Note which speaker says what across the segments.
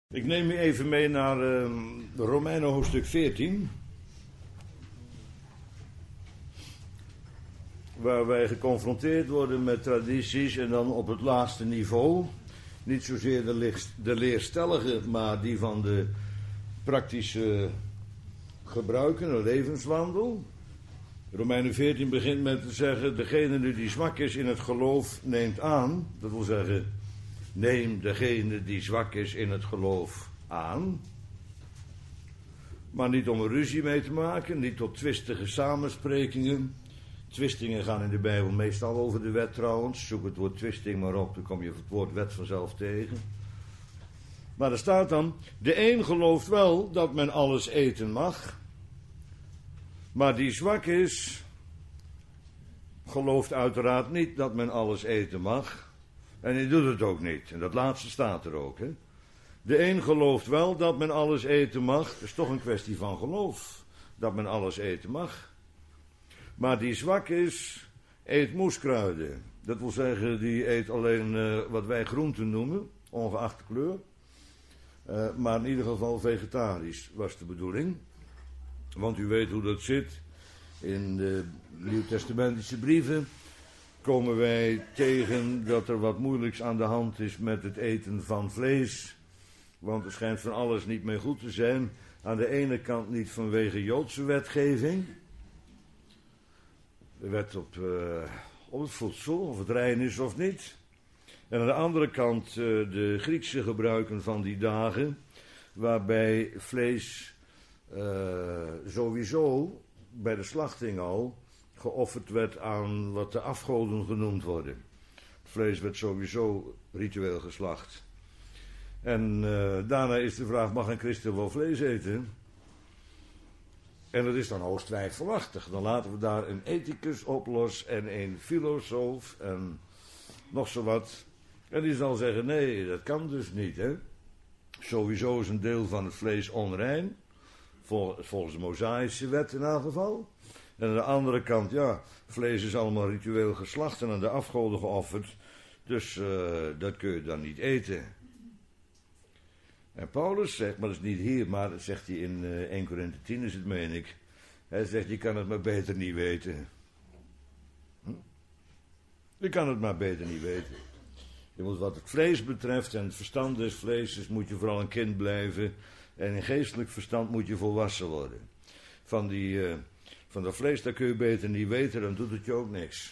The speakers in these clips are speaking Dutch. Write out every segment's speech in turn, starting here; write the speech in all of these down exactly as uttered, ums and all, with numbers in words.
Speaker 1: Ik neem u even mee naar uh, Romeinen hoofdstuk veertien. Waar wij geconfronteerd worden met tradities en dan op het laagste niveau. Niet zozeer de, leer, de leerstellige, maar die van de praktische gebruiken, een levenswandel. Romeinen veertien begint met te zeggen, degene nu die zwak is in het geloof neemt aan. Dat wil zeggen, neem degene die zwak is in het geloof aan. Maar niet om er ruzie mee te maken, niet tot twistige samensprekingen. Twistingen gaan in de Bijbel meestal over de wet trouwens. Zoek het woord twisting maar op, dan kom je het woord wet vanzelf tegen. Maar er staat dan, de een gelooft wel dat men alles eten mag. Maar die zwak is, gelooft uiteraard niet dat men alles eten mag. En hij doet het ook niet. En dat laatste staat er ook. Hè? De een gelooft wel dat men alles eten mag. Dat is toch een kwestie van geloof. Dat men alles eten mag. Maar die zwak is, eet moeskruiden. Dat wil zeggen, die eet alleen uh, wat wij groenten noemen. Ongeacht de kleur. Uh, maar in ieder geval vegetarisch was de bedoeling. Want u weet hoe dat zit. In de Nieuwtestamentische brieven komen wij tegen dat er wat moeilijks aan de hand is met het eten van vlees. Want er schijnt van alles niet mee goed te zijn. Aan de ene kant niet vanwege Joodse wetgeving. De wet op, uh, op het voedsel, of het rein is of niet. En aan de andere kant uh, de Griekse gebruiken van die dagen. Waarbij vlees uh, sowieso bij de slachting al geofferd werd aan wat de afgoden genoemd worden. Het vlees werd sowieso ritueel geslacht. En uh, daarna is de vraag, mag een christen wel vlees eten? En dat is dan hoogst twijfelachtig. Dan laten we daar een ethicus op los en een filosoof en nog zo wat. En die zal zeggen, nee, dat kan dus niet. Hè? Sowieso is een deel van het vlees onrein. Vol, volgens de Mosaïsche wet in elk geval. En aan de andere kant, ja, vlees is allemaal ritueel geslacht en aan de afgoden geofferd. Dus uh, dat kun je dan niet eten. En Paulus zegt, maar dat is niet hier, maar dat zegt hij in uh, Eerste Korinthe tien is het, meen ik. Hij zegt, je kan het maar beter niet weten. Hm? Je kan het maar beter niet weten. Je moet wat het vlees betreft en het verstand des vlees, moet je vooral een kind blijven. En in geestelijk verstand moet je volwassen worden. Van, die, uh, van dat vlees, dat kun je beter niet weten, dan doet het je ook niks.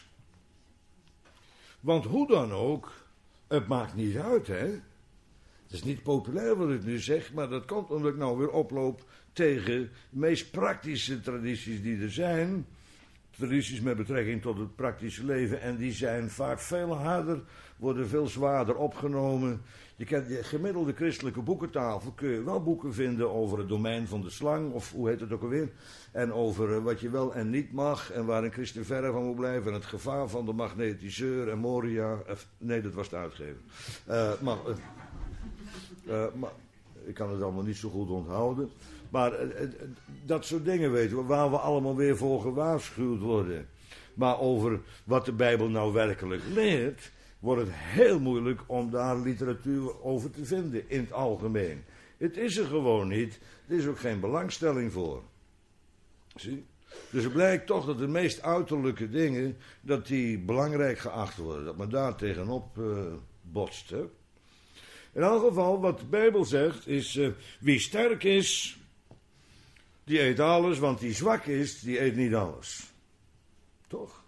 Speaker 1: Want hoe dan ook, het maakt niet uit, hè. Het is niet populair wat ik nu zeg, maar dat komt omdat ik nou weer oploop tegen de meest praktische tradities die er zijn. Tradities met betrekking tot het praktische leven. En die zijn vaak veel harder, worden veel zwaarder opgenomen. Je kent de gemiddelde christelijke boekentafel, kun je wel boeken vinden over het domein van de slang, of hoe heet het ook alweer. En over wat je wel en niet mag, en waar een christen verre van moet blijven. En het gevaar van de magnetiseur en Moria. Nee, dat was de uitgever. Uh, maar... Uh, Uh, maar ik kan het allemaal niet zo goed onthouden. Maar uh, uh, dat soort dingen weten we, waar we allemaal weer voor gewaarschuwd worden. Maar over wat de Bijbel nou werkelijk leert, wordt het heel moeilijk om daar literatuur over te vinden in het algemeen. Het is er gewoon niet. Er is ook geen belangstelling voor. Zie? Dus het blijkt toch dat de meest uiterlijke dingen, dat die belangrijk geacht worden. Dat men daar tegenop uh, botst, hè. In elk geval, wat de Bijbel zegt, is, uh, wie sterk is, die eet alles, want die zwak is, die eet niet alles. Toch?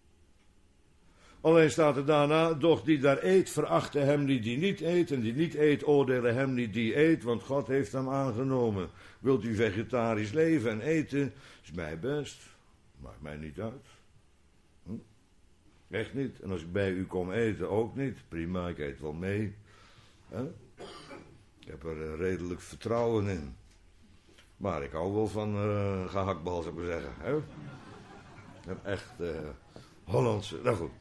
Speaker 1: Alleen staat er daarna, doch die daar eet, verachten hem niet die niet eet, en die niet eet, oordelen hem niet die eet, want God heeft hem aangenomen. Wilt u vegetarisch leven en eten, is mij best, maakt mij niet uit. Hm? Echt niet. En als ik bij u kom eten, ook niet. Prima, ik eet wel mee. He? Ik heb er redelijk vertrouwen in. Maar ik hou wel van uh, gehaktbal, zou ik maar zeggen. He? Ik heb echt uh, Hollandse... Nou goed.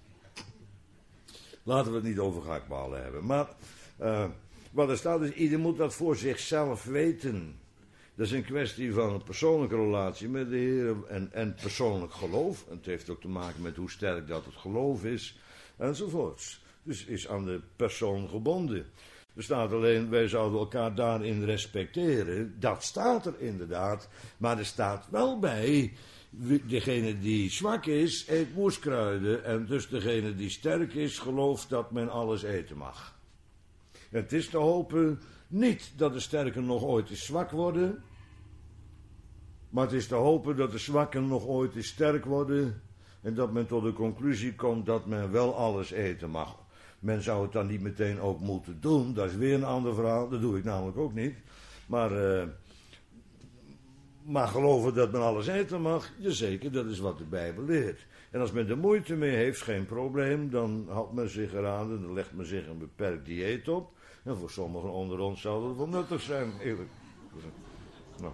Speaker 1: Laten we het niet over gehaktballen hebben. Maar uh, wat er staat is, ieder moet dat voor zichzelf weten. Dat is een kwestie van een persoonlijke relatie met de Heer en, en persoonlijk geloof. En het heeft ook te maken met hoe sterk dat het geloof is, enzovoorts. Dus is aan de persoon gebonden. Er staat alleen, wij zouden elkaar daarin respecteren. Dat staat er inderdaad. Maar er staat wel bij, degene die zwak is, eet moeskruiden. En dus degene die sterk is, gelooft dat men alles eten mag. Het is te hopen niet dat de sterken nog ooit eens zwak worden. Maar het is te hopen dat de zwakken nog ooit eens sterk worden. En dat men tot de conclusie komt dat men wel alles eten mag. Men zou het dan niet meteen ook moeten doen. Dat is weer een ander verhaal. Dat doe ik namelijk ook niet. Maar, uh, maar geloven dat men alles eten mag, jazeker, dat is wat de Bijbel leert. En als men er moeite mee heeft, geen probleem. Dan houdt men zich eraan en dan legt men zich een beperkt dieet op. En voor sommigen onder ons zou dat wel nuttig zijn, eerlijk. Nou,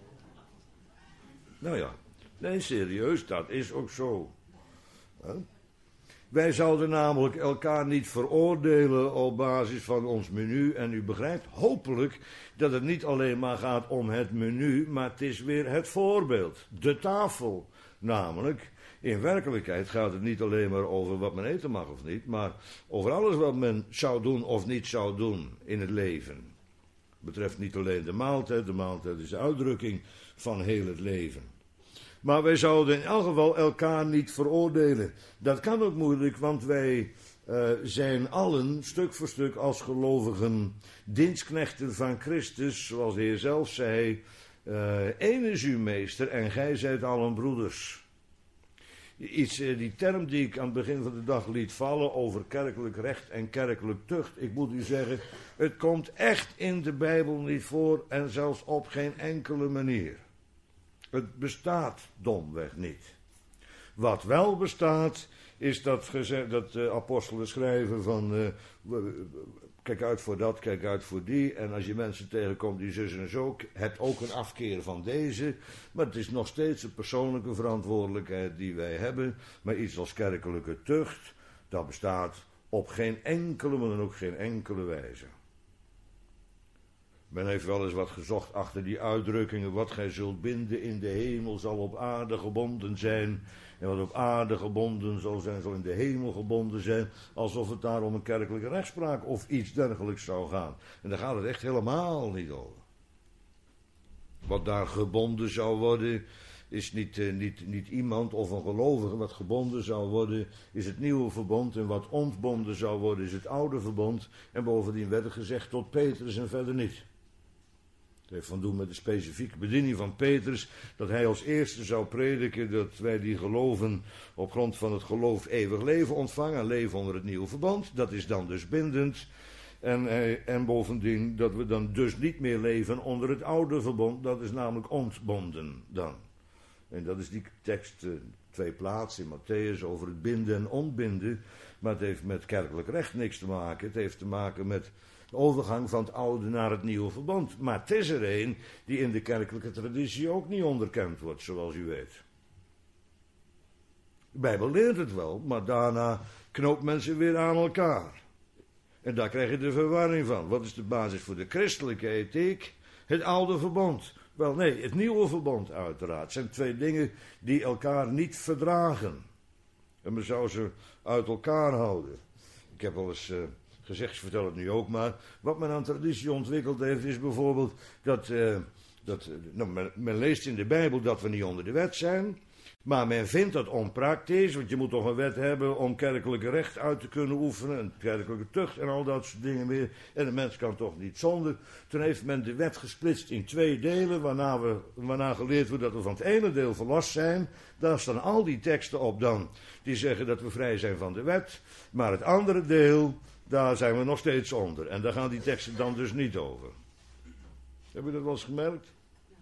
Speaker 1: nou ja, nee, serieus, dat is ook zo. Huh? Wij zouden namelijk elkaar niet veroordelen op basis van ons menu. En u begrijpt hopelijk dat het niet alleen maar gaat om het menu, maar het is weer het voorbeeld. De tafel namelijk. In werkelijkheid gaat het niet alleen maar over wat men eten mag of niet, maar over alles wat men zou doen of niet zou doen in het leven. Het betreft niet alleen de maaltijd, de maaltijd is de uitdrukking van heel het leven. Maar wij zouden in elk geval elkaar niet veroordelen. Dat kan ook moeilijk, want wij uh, zijn allen stuk voor stuk als gelovigen dienstknechten van Christus, zoals de Heer zelf zei, uh, één is uw meester en gij zijt allen broeders. Iets, uh, die term die ik aan het begin van de dag liet vallen over kerkelijk recht en kerkelijk tucht, ik moet u zeggen, het komt echt in de Bijbel niet voor en zelfs op geen enkele manier. Het bestaat domweg niet. Wat wel bestaat, is dat, geze- dat uh, apostelen schrijven van, uh, kijk uit voor dat, kijk uit voor die. En als je mensen tegenkomt die zus en zo, het ook een afkeer van deze. Maar het is nog steeds een persoonlijke verantwoordelijkheid die wij hebben. Maar iets als kerkelijke tucht, dat bestaat op geen enkele, maar dan ook geen enkele wijze. Men heeft wel eens wat gezocht achter die uitdrukkingen. Wat gij zult binden in de hemel zal op aarde gebonden zijn. En wat op aarde gebonden zal zijn, zal in de hemel gebonden zijn. Alsof het daar om een kerkelijke rechtspraak of iets dergelijks zou gaan. En daar gaat het echt helemaal niet over. Wat daar gebonden zou worden, is niet, uh, niet, niet iemand of een gelovige. Wat gebonden zou worden, is het nieuwe verbond. En wat ontbonden zou worden, is het oude verbond. En bovendien werd er gezegd tot Petrus en verder niet. Het heeft van doen met de specifieke bediening van Petrus, dat hij als eerste zou prediken dat wij die geloven op grond van het geloof eeuwig leven ontvangen, leven onder het nieuwe verbond. Dat is dan dus bindend. En, en bovendien dat we dan dus niet meer leven onder het oude verbond, dat is namelijk ontbonden dan. En dat is die tekst, twee plaatsen in Matthäus over het binden en ontbinden, maar het heeft met kerkelijk recht niks te maken. Het heeft te maken met de overgang van het oude naar het nieuwe verbond. Maar het is er een die in de kerkelijke traditie ook niet onderkend wordt, zoals u weet. De Bijbel leert het wel, maar daarna knoopt men ze weer aan elkaar. En daar krijg je de verwarring van. Wat is de basis voor de christelijke ethiek? Het oude verbond. Wel nee, het nieuwe verbond uiteraard. Het zijn twee dingen die elkaar niet verdragen. En men zou ze uit elkaar houden. Ik heb wel eens uh, gezegd, ik vertel het nu ook maar. Wat men aan traditie ontwikkeld heeft is bijvoorbeeld dat... Uh, dat nou, men, men leest in de Bijbel dat we niet onder de wet zijn. Maar men vindt dat onpraktisch, want je moet toch een wet hebben om kerkelijke recht uit te kunnen oefenen, en kerkelijke tucht en al dat soort dingen meer. En de mens kan toch niet zonder. Toen heeft men de wet gesplitst in twee delen, waarna, we, waarna geleerd wordt dat we van het ene deel verlost zijn. Daar staan al die teksten op dan, die zeggen dat we vrij zijn van de wet. Maar het andere deel, daar zijn we nog steeds onder. En daar gaan die teksten dan dus niet over. Heb je dat wel eens gemerkt?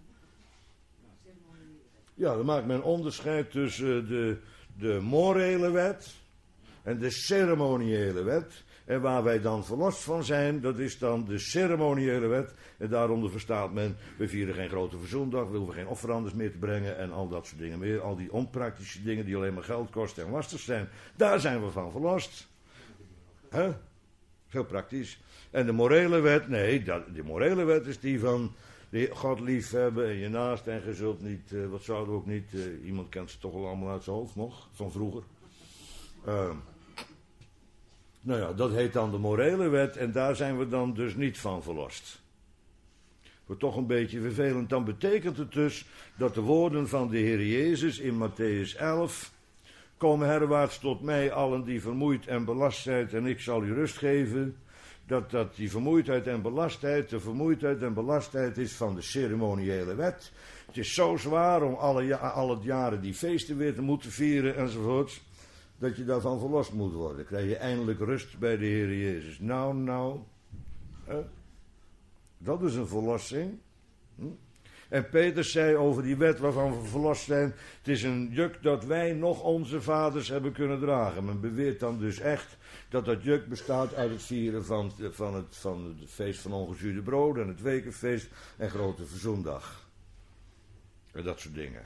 Speaker 1: Ja, dan maakt men onderscheid tussen de, de morele wet en de ceremoniële wet. En waar wij dan verlost van zijn, dat is dan de ceremoniële wet. En daaronder verstaat men, we vieren geen grote verzoendag, we hoeven geen offerandes meer te brengen en al dat soort dingen meer. Al die onpraktische dingen die alleen maar geld kosten en lastig zijn, daar zijn we van verlost. Hè? Heel praktisch. En de morele wet, nee, dat, de morele wet is die van... God lief hebben en je naast en je zult niet, uh, wat zouden we ook niet, uh, iemand kent ze toch al allemaal uit zijn hoofd nog, van vroeger. Uh, Nou ja, dat heet dan de morele wet en daar zijn we dan dus niet van verlost. Wordt toch een beetje vervelend. Dan betekent het dus dat de woorden van de Heer Jezus in Mattheüs elf... Kom herwaarts tot mij allen die vermoeid en belast zijt en ik zal u rust geven. Dat, dat die vermoeidheid en belastheid, de vermoeidheid en belastheid is van de ceremoniële wet. Het is zo zwaar om alle, ja, alle jaren die feesten weer te moeten vieren enzovoort, dat je daarvan verlost moet worden. Dan krijg je eindelijk rust bij de Heer Jezus. Nou, nou, hè? Dat is een verlossing. Hm? En Petrus zei over die wet waarvan we verlost zijn, het is een juk dat wij nog onze vaders hebben kunnen dragen. Men beweert dan dus echt dat dat juk bestaat uit het vieren van, van, het, van het feest van ongezuurde broden en het wekenfeest en grote verzoendag. En dat soort dingen.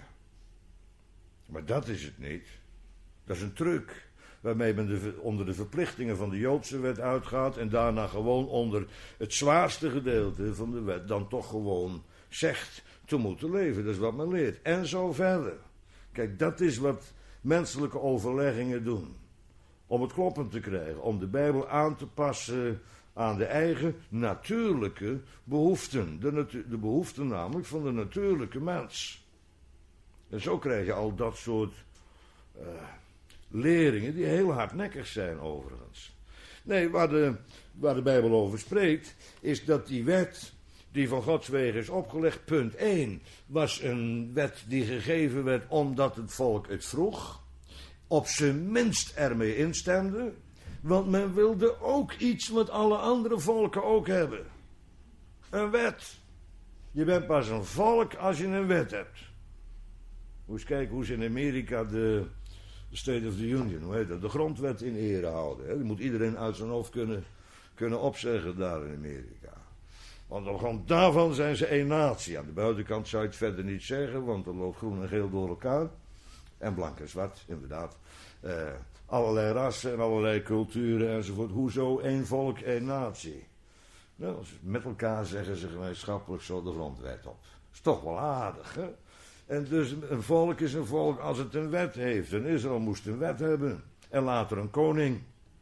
Speaker 1: Maar dat is het niet. Dat is een truc waarmee men de, onder de verplichtingen van de Joodse wet uitgaat en daarna gewoon onder het zwaarste gedeelte van de wet dan toch gewoon zegt te moeten leven. Dat is wat men leert. En zo verder. Kijk, dat is wat menselijke overleggingen doen. Om het kloppend te krijgen. Om de Bijbel aan te passen aan de eigen natuurlijke behoeften. De, natu- de behoeften namelijk van de natuurlijke mens. En zo krijg je al dat soort uh, leringen die heel hardnekkig zijn overigens. Nee, waar de, waar de Bijbel over spreekt, is dat die wet die van Gods wegen is opgelegd, punt één, was een wet die gegeven werd omdat het volk het vroeg, op zijn minst ermee instemde, want men wilde ook iets wat alle andere volken ook hebben. Een wet. Je bent pas een volk als je een wet hebt. Moet eens kijken hoe ze in Amerika de, de State of the Union, hoe heet dat, de grondwet in ere houden. Hè? Die moet iedereen uit zijn hoofd kunnen, kunnen opzeggen daar in Amerika. Want op grond daarvan zijn ze één natie. Aan de buitenkant zou je het verder niet zeggen, want er loopt groen en geel door elkaar. En blank en zwart, inderdaad. Uh, allerlei rassen en allerlei culturen enzovoort. Hoezo één volk, één natie? Nou, met elkaar zeggen ze gemeenschappelijk zo de grondwet op. Is toch wel aardig, hè? En dus een volk is een volk als het een wet heeft. En Israël moest een wet hebben. En later een koning.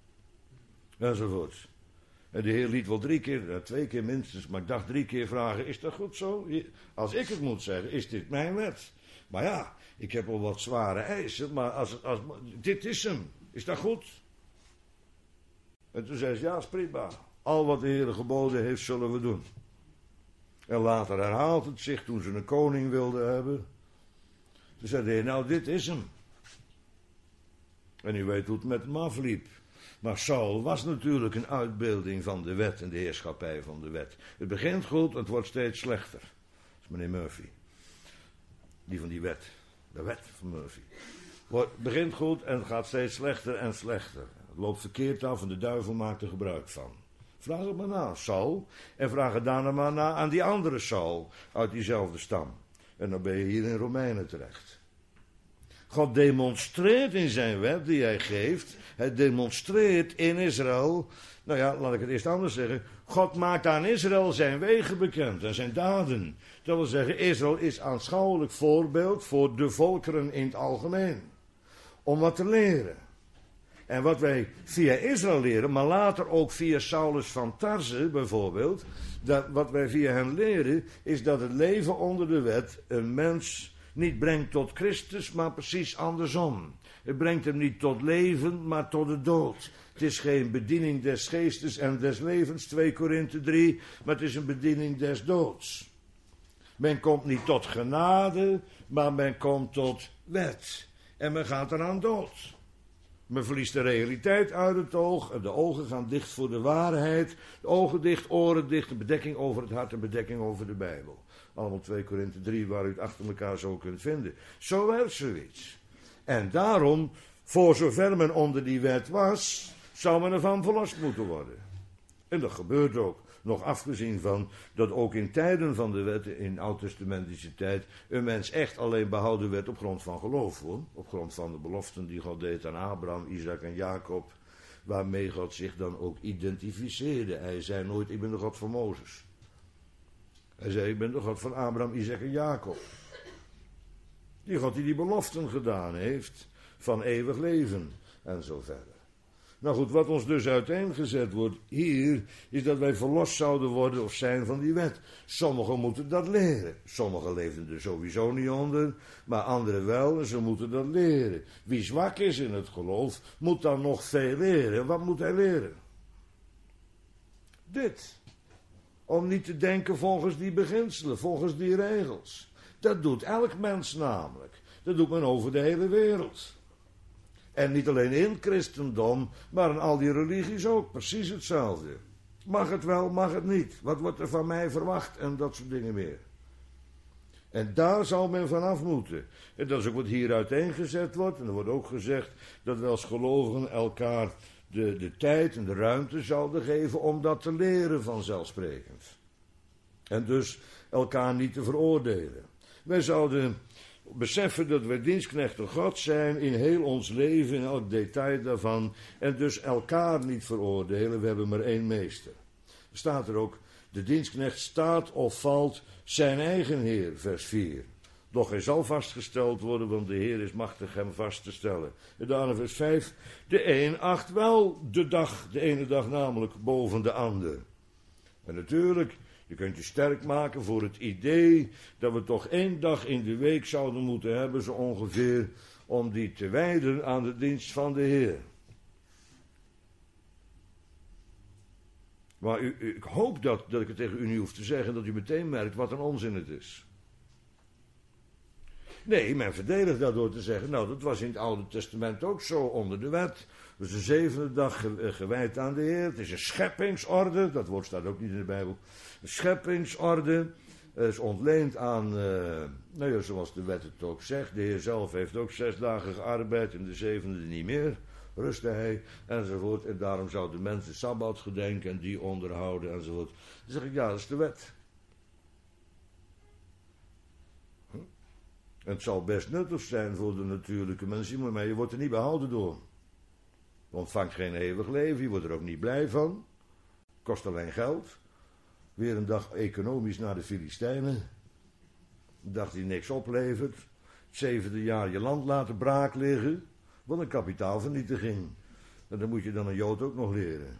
Speaker 1: Enzovoort. En de Heer liet wel drie keer, twee keer minstens, maar ik dacht drie keer vragen, is dat goed zo? Als ik het moet zeggen, is dit mijn wet? Maar ja, ik heb al wat zware eisen, maar als, als, dit is hem. Is dat goed? En toen zei ze, ja, is prima. Al wat de Heer geboden heeft, zullen we doen. En later herhaalt het zich toen ze een koning wilden hebben. Toen zei de Heer, nou, dit is hem. En u weet hoe het met hem afliep. Maar Saul was natuurlijk een uitbeelding van de wet en de heerschappij van de wet. Het begint goed, het wordt steeds slechter. Dat is meneer Murphy. Die van die wet. De wet van Murphy. Het begint goed en het gaat steeds slechter en slechter. Het loopt verkeerd af en de duivel maakt er gebruik van. Vraag het maar na, Saul. En vraag het daarna maar na aan die andere Saul uit diezelfde stam. En dan ben je hier in Romeinen terecht. God demonstreert in zijn wet die hij geeft. Hij demonstreert in Israël. Nou ja, laat ik het eerst anders zeggen. God maakt aan Israël zijn wegen bekend en zijn daden. Dat wil zeggen, Israël is aanschouwelijk voorbeeld voor de volkeren in het algemeen. Om wat te leren. En wat wij via Israël leren, maar later ook via Saulus van Tarse bijvoorbeeld. Dat wat wij via hen leren, is dat het leven onder de wet een mens niet brengt tot Christus, maar precies andersom. Het brengt hem niet tot leven, maar tot de dood. Het is geen bediening des geestes en des levens, twee Korinthe drie, maar het is een bediening des doods. Men komt niet tot genade, maar men komt tot wet. En men gaat eraan dood. Men verliest de realiteit uit het oog en de ogen gaan dicht voor de waarheid. De ogen dicht, oren dicht, een bedekking over het hart, een bedekking over de Bijbel. Allemaal twee Korinthe drie, waar u het achter elkaar zo kunt vinden. Zo werkt zoiets. En daarom, voor zover men onder die wet was, zou men ervan verlost moeten worden. En dat gebeurt ook. Nog afgezien van dat ook in tijden van de wet, in oud-testamentische tijd, een mens echt alleen behouden werd op grond van geloof, hoor. Op grond van de beloften die God deed aan Abraham, Isaac en Jacob, waarmee God zich dan ook identificeerde. Hij zei nooit, ik ben de God van Mozes. Hij zei, ik ben de God van Abraham, Isaac en Jacob. Die God die die beloften gedaan heeft van eeuwig leven en zo verder. Nou goed, wat ons dus uiteengezet wordt hier, is dat wij verlost zouden worden of zijn van die wet. Sommigen moeten dat leren. Sommigen leven er sowieso niet onder, maar anderen wel en ze moeten dat leren. Wie zwak is in het geloof, moet dan nog veel leren. Wat moet hij leren? Dit. Om niet te denken volgens die beginselen, volgens die regels. Dat doet elk mens namelijk. Dat doet men over de hele wereld. En niet alleen in het christendom, maar in al die religies ook. Precies hetzelfde. Mag het wel, mag het niet. Wat wordt er van mij verwacht en dat soort dingen meer. En daar zal men vanaf moeten. En dat is ook wat hier uiteengezet wordt. En er wordt ook gezegd dat we als gelovigen elkaar de, de tijd en de ruimte zouden geven om dat te leren vanzelfsprekend. En dus elkaar niet te veroordelen. Wij zouden beseffen dat wij dienstknechten God zijn in heel ons leven, in elk detail daarvan. En dus elkaar niet veroordelen. We hebben maar één meester. Er staat er ook, de dienstknecht staat of valt zijn eigen Heer, vers vier. Doch hij zal vastgesteld worden, want de Heer is machtig hem vast te stellen. En daarna vers vijf, de een acht wel de dag, de ene dag namelijk boven de ander. En natuurlijk, je kunt je sterk maken voor het idee dat we toch één dag in de week zouden moeten hebben, zo ongeveer, om die te wijden aan de dienst van de Heer. Maar u, u, ik hoop dat, dat ik het tegen u niet hoef te zeggen, dat u meteen merkt wat een onzin het is. Nee, men verdedigt dat door te zeggen, nou dat was in het Oude Testament ook zo onder de wet. Dus de zevende dag ge, gewijd aan de Heer. Het is een scheppingsorde, dat woord staat ook niet in de Bijbel. Een scheppingsorde is ontleend aan, uh, nou ja, zoals de wet het ook zegt. De Heer zelf heeft ook zes dagen gearbeid en de zevende niet meer. Rustte hij, enzovoort. En daarom zouden mensen Sabbat gedenken en die onderhouden, enzovoort. Dan zeg ik, ja, dat is de wet. Hm? En het zal best nuttig zijn voor de natuurlijke mensen, maar je wordt er niet behouden door. Je ontvangt geen eeuwig leven, je wordt er ook niet blij van. Kost alleen geld. Weer een dag economisch naar de Filistijnen. Een dag die niks oplevert. Het zevende jaar je land laten braak liggen. Wat een kapitaalvernietiging. En dan moet je dan een Jood ook nog leren.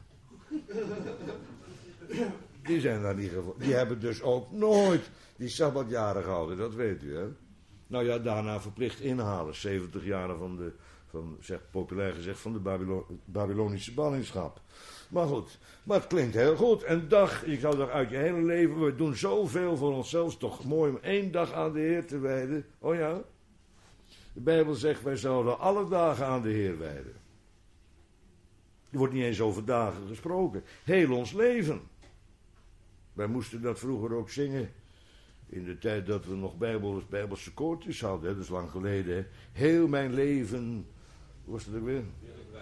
Speaker 1: Die zijn daar niet gevo- Die hebben dus ook nooit die Sabbatjaren gehouden, dat weet u hè. Nou ja, daarna verplicht inhalen. zeventig jaren van de, van, zeg, populair gezegd, van de Babylon, Babylonische ballingschap. Maar goed, maar het klinkt heel goed. Een dag, je zou toch uit je hele leven, we doen zoveel voor onszelf, toch mooi om één dag aan de Heer te wijden. Oh ja? De Bijbel zegt, wij zouden alle dagen aan de Heer wijden. Er wordt niet eens over dagen gesproken. Heel ons leven. Wij moesten dat vroeger ook zingen. In de tijd dat we nog Bijbels, Bijbelse koortjes hadden. Hè, dat is lang geleden. Hè. Heel mijn leven. Hoe was het ook weer?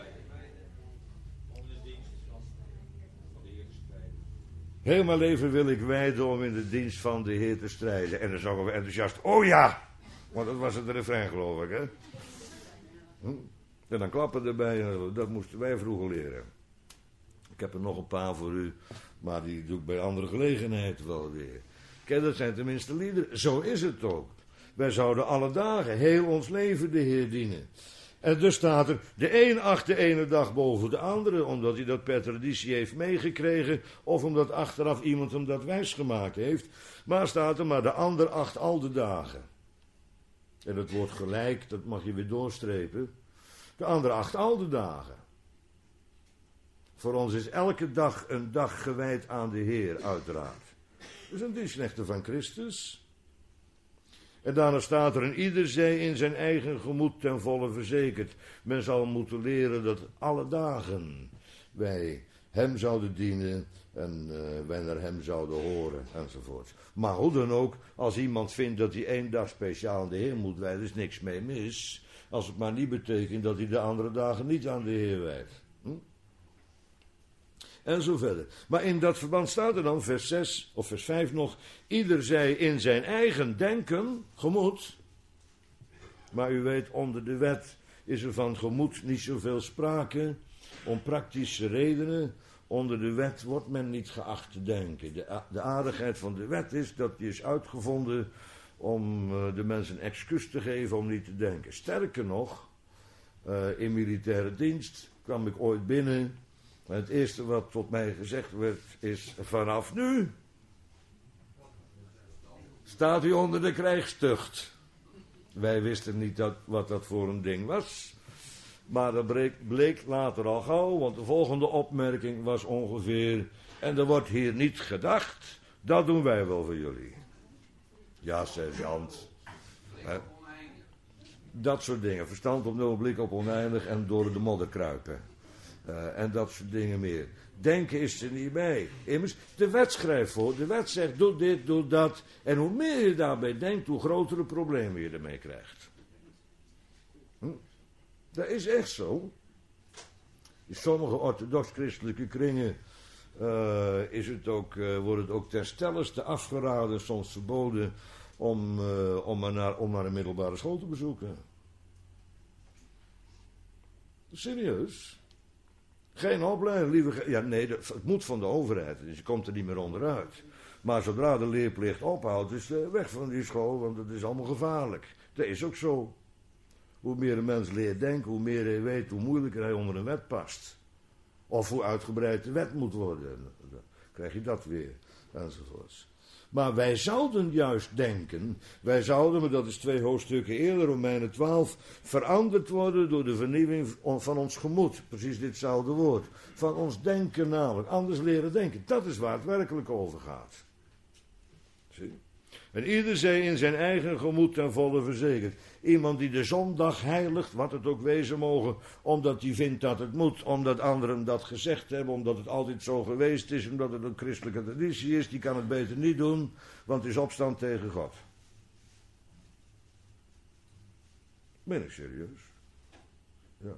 Speaker 1: Heel mijn leven wil ik wijden om in de dienst van de Heer te strijden. En dan zongen we enthousiast, oh ja! Want dat was het refrein geloof ik, hè. Hm? En dan klappen erbij, dat moesten wij vroeger leren. Ik heb er nog een paar voor u, maar die doe ik bij andere gelegenheid wel weer. Kijk, dat zijn tenminste liederen. Zo is het ook. Wij zouden alle dagen, heel ons leven de Heer dienen. En dus staat er, de een acht de ene dag boven de andere, omdat hij dat per traditie heeft meegekregen, of omdat achteraf iemand hem dat wijsgemaakt heeft. Maar staat er, maar de ander acht al de dagen. En het woord gelijk, dat mag je weer doorstrepen. De ander acht al de dagen. Voor ons is elke dag een dag gewijd aan de Heer, uiteraard. Dus een dienstknechten van Christus. En daarna staat er, en ieder zij in zijn eigen gemoed ten volle verzekerd. Men zal moeten leren dat alle dagen wij hem zouden dienen en uh, wij naar hem zouden horen, enzovoort. Maar hoe dan ook, als iemand vindt dat hij één dag speciaal aan de Heer moet wijden, is niks mee mis. Als het maar niet betekent dat hij de andere dagen niet aan de Heer wijdt. Hm? En zo verder. Maar in dat verband staat er dan vers zes of vers vijf nog. Ieder zij in zijn eigen denken, gemoed. Maar u weet, onder de wet is er van gemoed niet zoveel sprake. Om praktische redenen. Onder de wet wordt men niet geacht te denken. De, de aardigheid van de wet is dat die is uitgevonden om uh, de mensen een excuus te geven om niet te denken. Sterker nog, uh, in militaire dienst kwam ik ooit binnen. En het eerste wat tot mij gezegd werd is, vanaf nu staat u onder de krijgstucht. Wij wisten niet dat, wat dat voor een ding was. Maar dat bleek, bleek later al gauw, want de volgende opmerking was ongeveer, en er wordt hier niet gedacht, dat doen wij wel voor jullie. Ja, sergeant. He. Dat soort dingen. Verstand op nul, blik op oneindig en door de modder kruipen. Uh, en dat soort dingen meer. Denken is er niet bij. Immers, de wet schrijft voor. De wet zegt, doe dit, doe dat. En hoe meer je daarbij denkt, hoe grotere problemen je ermee krijgt. Hm? Dat is echt zo. In sommige orthodox-christelijke kringen uh, is het ook, uh, wordt het ook ten stelligste afgeraden, soms verboden, om, uh, om, maar naar, om naar een middelbare school te bezoeken. Serieus? Geen opleiding, liever... Ja, nee, dat, het moet van de overheid, dus je komt er niet meer onderuit. Maar zodra de leerplicht ophoudt, is uh, weg van die school, want het is allemaal gevaarlijk. Dat is ook zo. Hoe meer een mens leert denken, hoe meer hij weet, hoe moeilijker hij onder een wet past. Of hoe uitgebreid de wet moet worden. Dan krijg je dat weer, enzovoorts. Maar wij zouden juist denken, wij zouden, maar dat is twee hoofdstukken eerder, Romeinen twaalf, veranderd worden door de vernieuwing van ons gemoed. Precies ditzelfde woord. Van ons denken namelijk. Anders leren denken. Dat is waar het werkelijk over gaat. Zie? En ieder zij in zijn eigen gemoed ten volle verzekerd. Iemand die de zondag heiligt, wat het ook wezen mogen, omdat hij vindt dat het moet, omdat anderen dat gezegd hebben, omdat het altijd zo geweest is, omdat het een christelijke traditie is, die kan het beter niet doen, want het is opstand tegen God. Ben ik serieus? Ja.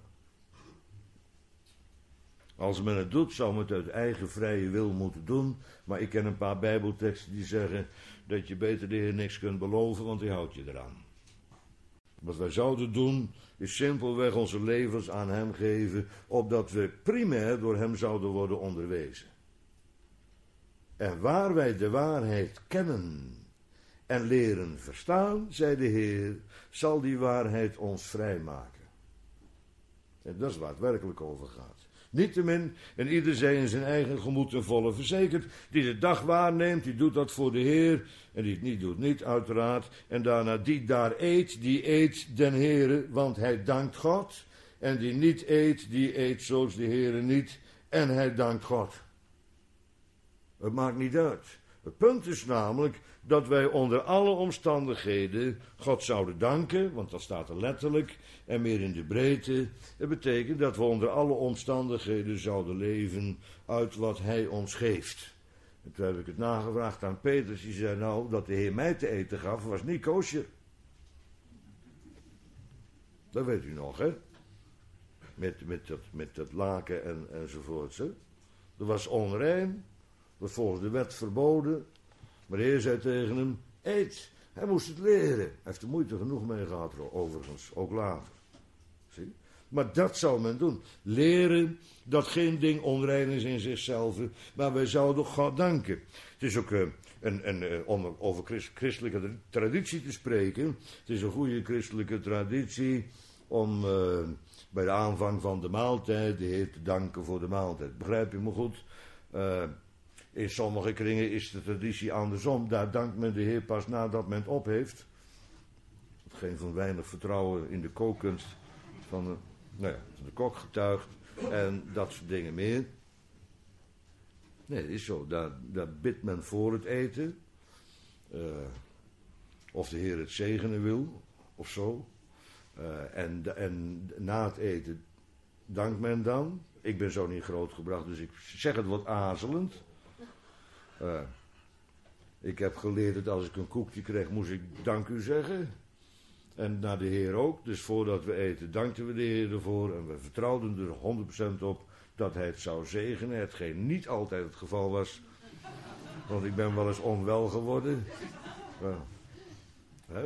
Speaker 1: Als men het doet, zou men het uit eigen vrije wil moeten doen, maar ik ken een paar bijbelteksten die zeggen dat je beter de Heer niks kunt beloven, want hij houdt je eraan. Wat wij zouden doen, is simpelweg onze levens aan hem geven, opdat we primair door hem zouden worden onderwezen. En waar wij de waarheid kennen en leren verstaan, zei de Heer, zal die waarheid ons vrijmaken. En dat is waar het werkelijk over gaat. Niettemin, en ieder zij in zijn eigen gemoed ten volle verzekerd, die de dag waarneemt, die doet dat voor de Heer, en die het niet doet, niet uiteraard, en daarna die daar eet, die eet den Heere, want hij dankt God, en die niet eet, die eet zoals de Heere niet, en hij dankt God. Het maakt niet uit. Het punt is namelijk dat wij onder alle omstandigheden God zouden danken, want dat staat er letterlijk, en meer in de breedte. Het betekent dat we onder alle omstandigheden zouden leven uit wat hij ons geeft. En toen heb ik het nagevraagd aan Petrus, die zei nou, dat de Heer mij te eten gaf, was niet kosher. Dat weet u nog, hè? Met, met, dat, met dat laken en, enzovoorts, hè? Dat was onrein, dat was volgens de wet verboden. Maar de Heer zei tegen hem, eet. Hij moest het leren. Hij heeft er moeite genoeg mee gehad, overigens, ook later. Zie? Maar dat zou men doen. Leren dat geen ding onrein is in zichzelf, maar wij zouden God danken. Het is ook, uh, een, een, uh, om over christ, christelijke traditie te spreken, het is een goede christelijke traditie om uh, bij de aanvang van de maaltijd de Heer te danken voor de maaltijd. Begrijp je me goed? Uh, In sommige kringen is de traditie andersom. Daar dankt men de Heer pas nadat men het op heeft. Hetgeen van weinig vertrouwen in de kookkunst van de, nou ja, van de kok getuigt. En dat soort dingen meer. Nee, het is zo. Daar, daar bidt men voor het eten. Uh, of de Heer het zegenen wil. Of zo. Uh, en, en na het eten dankt men dan. Ik ben zo niet grootgebracht, dus ik zeg het wat aarzelend. Uh, ik heb geleerd dat als ik een koekje kreeg, moest ik dank u zeggen. En naar de Heer ook. Dus voordat we eten, dankten we de Heer ervoor. En we vertrouwden er honderd procent op dat hij het zou zegenen. Hetgeen niet altijd het geval was. Want ik ben wel eens onwel geworden. Uh, hè?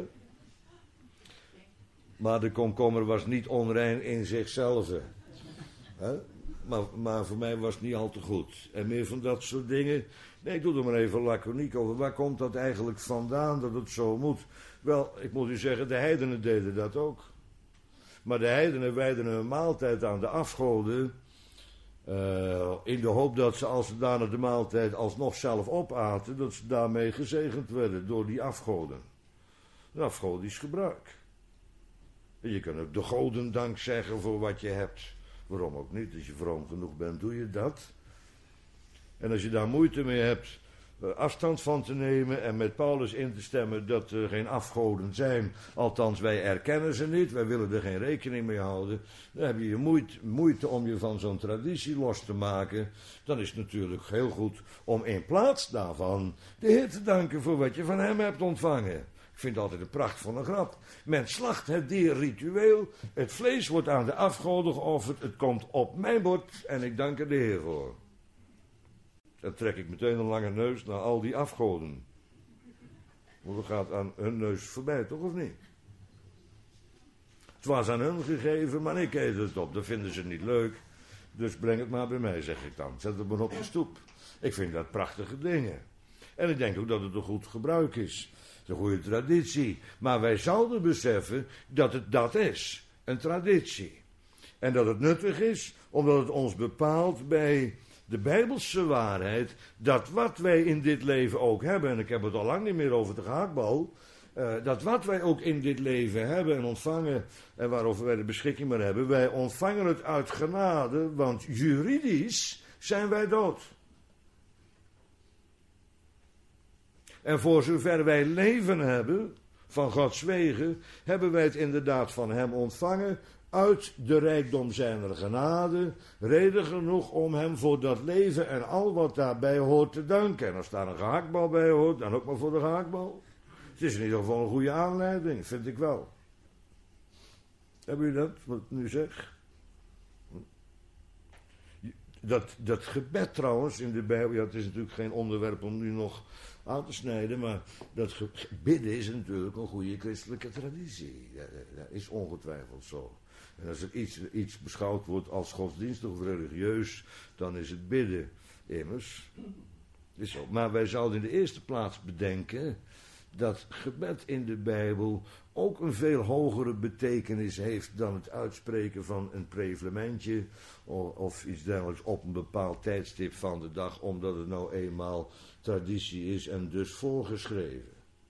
Speaker 1: Maar de komkommer was niet onrein in zichzelf. Hè? Maar, maar voor mij was het niet al te goed. En meer van dat soort dingen. Nee, ik doe er maar even laconiek over. Waar komt dat eigenlijk vandaan dat het zo moet? Wel, ik moet u zeggen, de heidenen deden dat ook. Maar de heidenen wijden hun maaltijd aan de afgoden, uh, in de hoop dat ze als ze daarna de maaltijd alsnog zelf opaten, dat ze daarmee gezegend werden door die afgoden. Een afgodisch gebruik. En je kan ook de goden dank zeggen voor wat je hebt. Waarom ook niet? Als je vroom genoeg bent, doe je dat. En als je daar moeite mee hebt afstand van te nemen en met Paulus in te stemmen dat er geen afgoden zijn, althans wij erkennen ze niet, wij willen er geen rekening mee houden, dan heb je je moeite, moeite om je van zo'n traditie los te maken, dan is het natuurlijk heel goed om in plaats daarvan de Heer te danken voor wat je van hem hebt ontvangen. Ik vind het altijd een prachtvolle grap. Men slacht het dier ritueel, het vlees wordt aan de afgoden geofferd, het komt op mijn bord en ik dank er de Heer voor. Dan trek ik meteen een lange neus naar al die afgoden. Want dat gaat aan hun neus voorbij, toch of niet? Het was aan hun gegeven, maar ik eet het op. Dat vinden ze niet leuk. Dus breng het maar bij mij, zeg ik dan. Zet het maar op de stoep. Ik vind dat prachtige dingen. En ik denk ook dat het een goed gebruik is. Het is een goede traditie. Maar wij zouden beseffen dat het dat is. Een traditie. En dat het nuttig is, omdat het ons bepaalt bij de Bijbelse waarheid, dat wat wij in dit leven ook hebben, en ik heb het al lang niet meer over de gehaktbal, uh, dat wat wij ook in dit leven hebben en ontvangen, en waarover wij de beschikking maar hebben, wij ontvangen het uit genade, want juridisch zijn wij dood. En voor zover wij leven hebben, van Gods wegen, hebben wij het inderdaad van hem ontvangen, uit de rijkdom zijner genade, reden genoeg om hem voor dat leven en al wat daarbij hoort te danken. En als daar een gehaktbal bij hoort, dan ook maar voor de gehaktbal. Het is in ieder geval een goede aanleiding, vind ik wel. Hebben jullie dat, wat ik nu zeg? Dat, dat gebed trouwens in de Bijbel, ja, het is natuurlijk geen onderwerp om nu nog aan te snijden, maar dat bidden is natuurlijk een goede christelijke traditie. Dat, dat is ongetwijfeld zo. En als er iets, iets beschouwd wordt als godsdienstig of religieus, dan is het bidden immers. Is zo. Maar wij zouden in de eerste plaats bedenken dat gebed in de Bijbel ook een veel hogere betekenis heeft dan het uitspreken van een prevelementje of, of iets dergelijks op een bepaald tijdstip van de dag, omdat het nou eenmaal traditie is en dus voorgeschreven.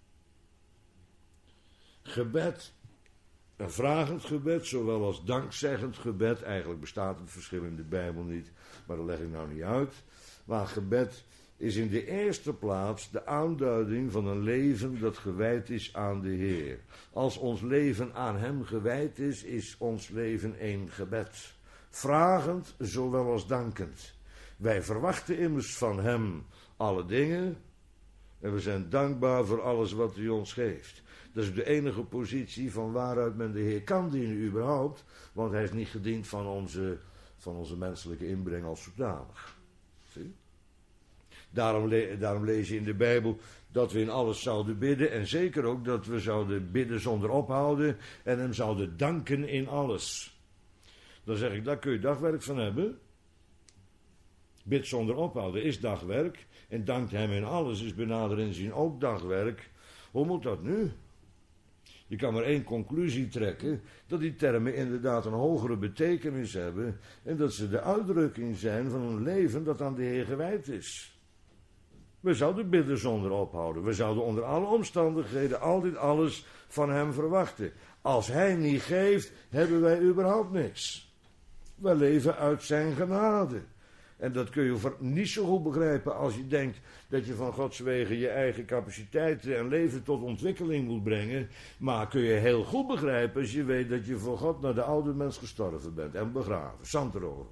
Speaker 1: Gebed, een vragend gebed, zowel als dankzeggend gebed, eigenlijk bestaat het verschil in de Bijbel niet, maar dat leg ik nou niet uit, maar gebed is in de eerste plaats de aanduiding van een leven dat gewijd is aan de Heer. Als ons leven aan hem gewijd is, is ons leven een gebed. Vragend, zowel als dankend. Wij verwachten immers van hem alle dingen en we zijn dankbaar voor alles wat hij ons geeft. Dat is de enige positie van waaruit men de Heer kan dienen überhaupt, want hij is niet gediend van onze, van onze menselijke inbreng als zodanig. Zie? Daarom, le- daarom lees je in de Bijbel dat we in alles zouden bidden en zeker ook dat we zouden bidden zonder ophouden en hem zouden danken in alles. Dan zeg ik, daar kun je dagwerk van hebben. Bid zonder ophouden is dagwerk en dankt hem in alles is benader inzien ook dagwerk. Hoe moet dat nu? Je kan maar één conclusie trekken, dat die termen inderdaad een hogere betekenis hebben en dat ze de uitdrukking zijn van een leven dat aan de Heer gewijd is. We zouden bidden zonder ophouden. We zouden onder alle omstandigheden altijd alles van hem verwachten. Als hij niet geeft, hebben wij überhaupt niks. Wij leven uit zijn genade. En dat kun je niet zo goed begrijpen als je denkt dat je van Gods wegen je eigen capaciteiten en leven tot ontwikkeling moet brengen. Maar kun je heel goed begrijpen als je weet dat je voor God naar de oude mens gestorven bent en begraven. Zand erover.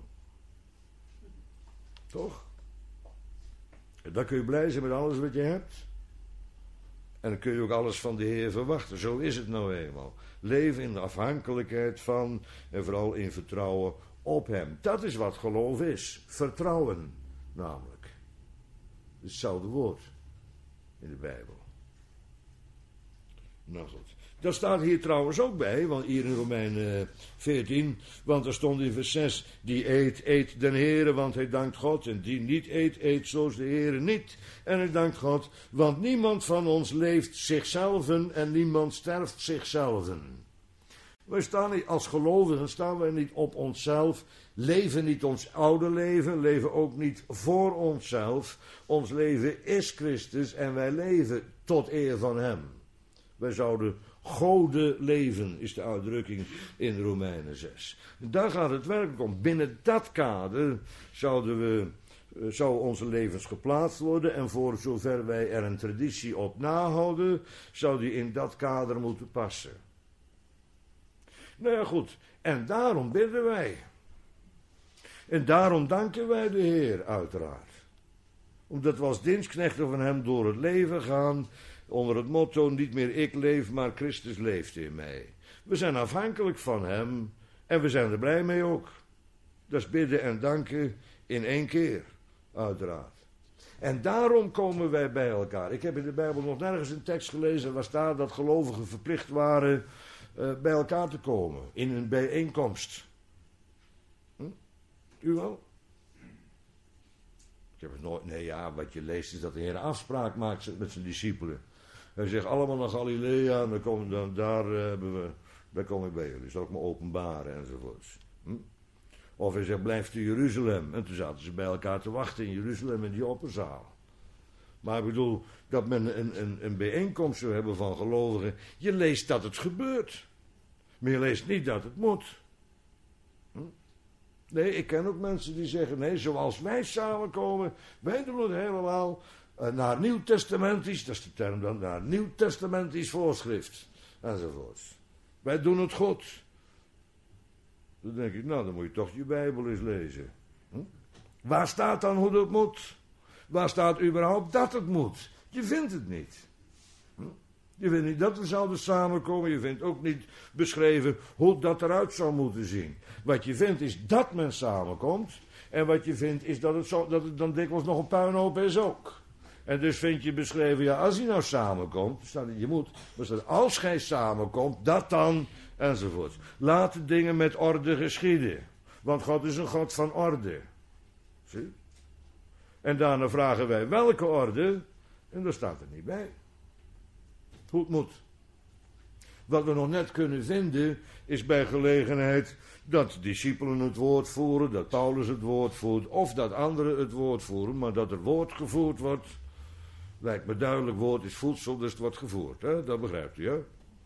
Speaker 1: Toch? En dan kun je blij zijn met alles wat je hebt. En dan kun je ook alles van de Heer verwachten. Zo is het nou eenmaal. Leven in de afhankelijkheid van en vooral in vertrouwen op hem. Dat is wat geloof is. Vertrouwen namelijk. Hetzelfde woord in de Bijbel. Nou goed. Dat staat hier trouwens ook bij, want hier in Romeinen veertien, want er stond in vers zes, die eet, eet den Heere, want hij dankt God, en die niet eet, eet zoals de Heere niet, en hij dankt God, want niemand van ons leeft zichzelven en niemand sterft zichzelven. Wij staan niet, als gelovigen staan wij niet op onszelf, leven niet ons oude leven, leven ook niet voor onszelf. Ons leven is Christus en wij leven tot eer van Hem. Wij zouden Gode leven, is de uitdrukking in Romeinen zes. Daar gaat het werkelijk om. Binnen dat kader zouden we, zou onze levens geplaatst worden en voor zover wij er een traditie op nahouden, zou die in dat kader moeten passen. Nou ja, goed. En daarom bidden wij. En daarom danken wij de Heer, uiteraard. Omdat we als dienstknechten van Hem door het leven gaan, onder het motto, niet meer ik leef, maar Christus leeft in mij. We zijn afhankelijk van Hem en we zijn er blij mee ook. Dat is bidden en danken in één keer, uiteraard. En daarom komen wij bij elkaar. Ik heb in de Bijbel nog nergens een tekst gelezen waar staat dat gelovigen verplicht waren uh, bij elkaar te komen. In een bijeenkomst. Hm? U wel? Ik heb het nooit... Nee, ja, wat je leest is dat de Heer afspraak maakt met zijn discipelen. Hij zegt allemaal naar Galilea en dan komen, dan, daar, uh, hebben we, daar kom ik bij jullie. Zal ik me openbaren enzovoorts. Hm? Of hij zegt, blijf in Jeruzalem. En toen zaten ze bij elkaar te wachten in Jeruzalem in die opperzaal. Maar ik bedoel, dat men een, een, een bijeenkomst zou hebben van gelovigen. Je leest dat het gebeurt. Maar je leest niet dat het moet. Hm? Nee, ik ken ook mensen die zeggen, nee, zoals wij samenkomen, wij doen het helemaal uh, naar Nieuw-testamentisch, dat is de term dan, naar Nieuw-testamentisch voorschrift. Enzovoorts. Wij doen het goed. Dan denk ik, nou, dan moet je toch je Bijbel eens lezen. Hm? Waar staat dan hoe dat moet? Waar staat überhaupt dat het moet? Je vindt het niet. Hm? Je vindt niet dat we zouden samenkomen. Je vindt ook niet beschreven hoe dat eruit zou moeten zien. Wat je vindt is dat men samenkomt. En wat je vindt is dat het, zo, dat het dan dikwijls nog een puinhoop is ook. En dus vind je beschreven, ja, als hij nou samenkomt, staat je moet, maar staat, als gij samenkomt, dat dan, enzovoort. Laat de dingen met orde geschieden. Want God is een God van orde. Zie? En daarna vragen wij welke orde, en daar staat er niet bij. Hoe het moet. Wat we nog net kunnen vinden, is bij gelegenheid dat discipelen het woord voeren, dat Paulus het woord voert, of dat anderen het woord voeren, maar dat er woord gevoerd wordt, lijkt me duidelijk, woord is voedsel, dus het wordt gevoerd. Hè? Dat begrijpt u, hè?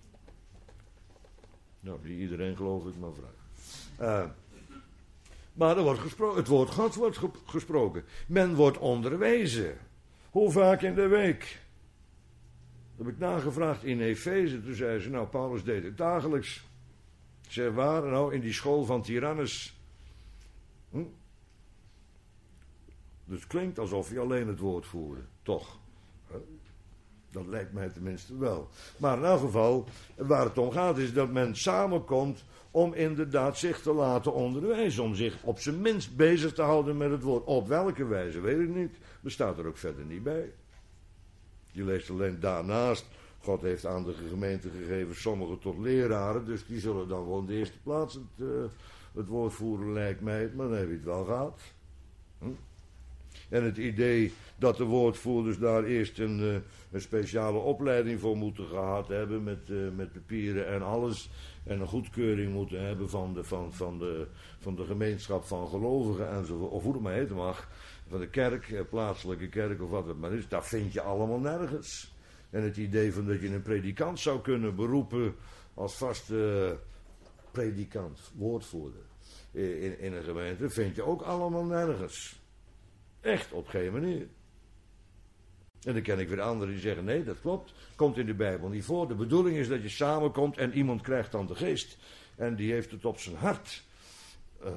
Speaker 1: Nou, niet iedereen geloof ik, maar vraag. Uh, maar er wordt gesproken, het woord Gods wordt ge- gesproken. Men wordt onderwezen. Hoe vaak in de week? Dat heb ik nagevraagd in Efeze. Toen zei ze, nou, Paulus deed het dagelijks. Ik zei, waar? Nou, in die school van Tyrannus. Hm? Dus het klinkt alsof hij alleen het woord voerde. Toch? Dat lijkt mij tenminste wel. Maar in elk geval, waar het om gaat, is dat men samenkomt om inderdaad zich te laten onderwijzen. Om zich op zijn minst bezig te houden met het woord. Op welke wijze, weet ik niet. Er staat er ook verder niet bij. Je leest alleen daarnaast, God heeft aan de gemeente gegeven sommigen tot leraren, dus die zullen dan gewoon de eerste plaats het, uh, het woord voeren, lijkt mij, maar dan heb je het wel gehad. Hm? En het idee dat de woordvoerders daar eerst een, uh, een speciale opleiding voor moeten gehad hebben, met, uh, met papieren en alles, en een goedkeuring moeten hebben van de, van, van de, van de gemeenschap van gelovigen enzovoort, of hoe het maar heten mag, van de kerk, plaatselijke kerk of wat het maar is, dat vind je allemaal nergens. En het idee van dat je een predikant zou kunnen beroepen als vaste predikant, woordvoerder in, in een gemeente, vind je ook allemaal nergens. Echt, op geen manier. En dan ken ik weer anderen die zeggen, nee, dat klopt, komt in de Bijbel niet voor. De bedoeling is dat je samenkomt en iemand krijgt dan de geest. En die heeft het op zijn hart. Uh,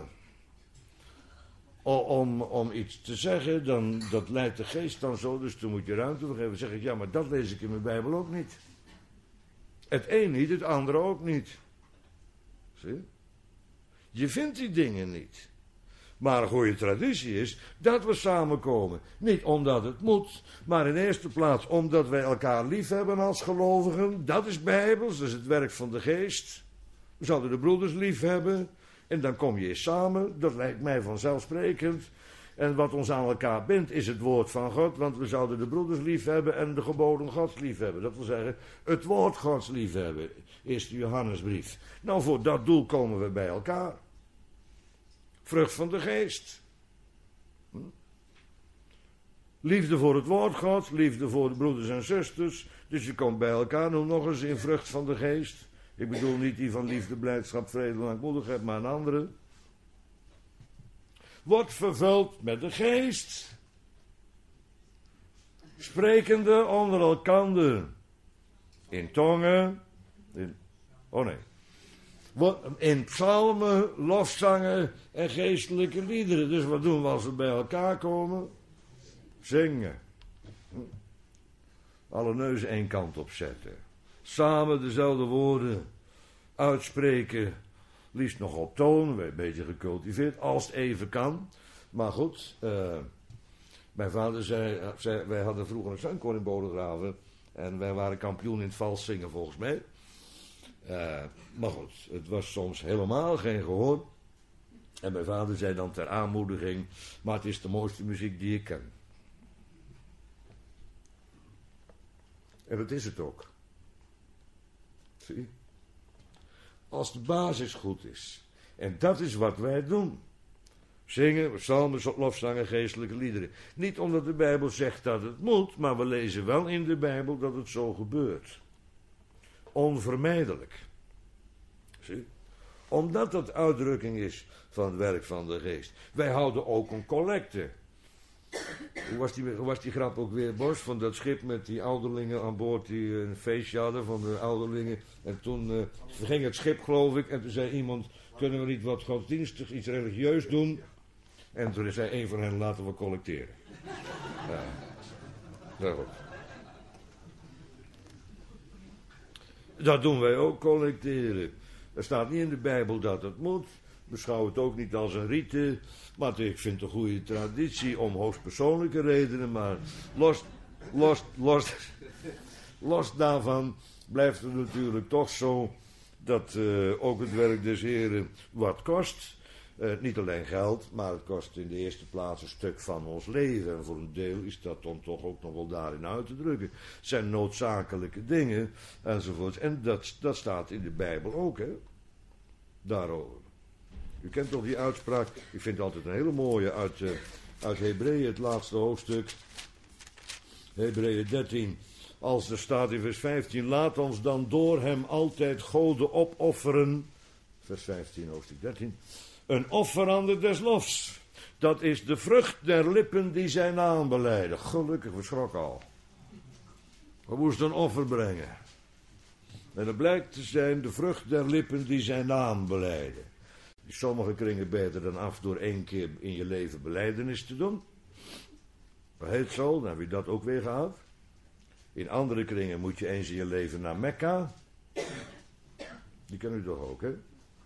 Speaker 1: Om, om iets te zeggen, dan, dat leidt de geest dan zo, dus toen moet je ruimte voor geven. Dan zeg ik, ja, maar dat lees ik in mijn Bijbel ook niet. Het een niet, het andere ook niet. Zie? Je vindt die dingen niet. Maar een goede traditie is dat we samenkomen. Niet omdat het moet, maar in eerste plaats omdat wij elkaar lief hebben als gelovigen. Dat is Bijbels, dat is het werk van de geest. We zouden de broeders lief hebben. En dan kom je eens samen, dat lijkt mij vanzelfsprekend. En wat ons aan elkaar bindt is het woord van God, want we zouden de broeders lief hebben en de geboden Gods lief hebben. Dat wil zeggen, het woord Gods lief hebben, is de Johannesbrief. Nou, voor dat doel komen we bij elkaar. Vrucht van de geest. Hm? Liefde voor het woord Gods, liefde voor de broeders en zusters. Dus je komt bij elkaar, noem nog eens in vrucht van de geest. Ik bedoel niet die van liefde, blijdschap, vrede, langmoedigheid, maar een andere. Wordt vervuld met de geest. Sprekende onder elkander. In tongen. In, oh nee. In psalmen, lofzangen en geestelijke liederen. Dus wat doen we als we bij elkaar komen? Zingen. Alle neuzen één kant op zetten. Samen dezelfde woorden uitspreken. Liefst nog op toon, een beetje gecultiveerd, als het even kan. Maar goed, uh, mijn vader zei, zei, wij hadden vroeger een zangkoor in Bodegraven. En wij waren kampioen in het vals zingen volgens mij. Uh, maar goed, het was soms helemaal geen gehoor. En mijn vader zei dan ter aanmoediging, maar het is de mooiste muziek die ik ken. En dat is het ook. Zie? Als de basis goed is. En dat is wat wij doen. Zingen, psalmen, lofzangen, geestelijke liederen. Niet omdat de Bijbel zegt dat het moet, maar we lezen wel in de Bijbel dat het zo gebeurt. Onvermijdelijk. Zie? Omdat dat uitdrukking is van het werk van de geest. Wij houden ook een collecte. Hoe was die, hoe was die grap ook weer, Bos? Van dat schip met die ouderlingen aan boord die een feestje hadden van de ouderlingen. En toen uh, verging het schip, geloof ik. En toen zei iemand, kunnen we niet wat godsdienstig, iets religieus doen? En toen zei een van hen, laten we collecteren. Ja, dat goed. Dat doen wij ook, collecteren. Er staat niet in de Bijbel dat het moet. Beschouw het ook niet als een rite. Maar ik vind het een goede traditie om hoogstpersoonlijke redenen. Maar los, los, los, los daarvan blijft het natuurlijk toch zo dat uh, ook het werk des Heren wat kost. Uh, niet alleen geld, maar het kost in de eerste plaats een stuk van ons leven. En voor een deel is dat dan toch ook nog wel daarin uit te drukken. Het zijn noodzakelijke dingen enzovoort. En dat, dat staat in de Bijbel ook, hè. Daarover. U kent toch die uitspraak, ik vind het altijd een hele mooie, uit, uh, uit Hebreeën, het laatste hoofdstuk. Hebreeën dertien. Als er staat in vers vijftien, laat ons dan door hem altijd goden opofferen. Vers vijftien, hoofdstuk dertien. Een offerande des lofs. Dat is de vrucht der lippen die zijn naam belijden. Gelukkig, we schrokken al. We moesten een offer brengen. En dat blijkt te zijn de vrucht der lippen die zijn naam belijden. In sommige kringen beter dan af door één keer in je leven belijdenis te doen. Dat heet zo, dan heb je dat ook weer gehad. In andere kringen moet je eens in je leven naar Mekka. Die ken u toch ook, hè?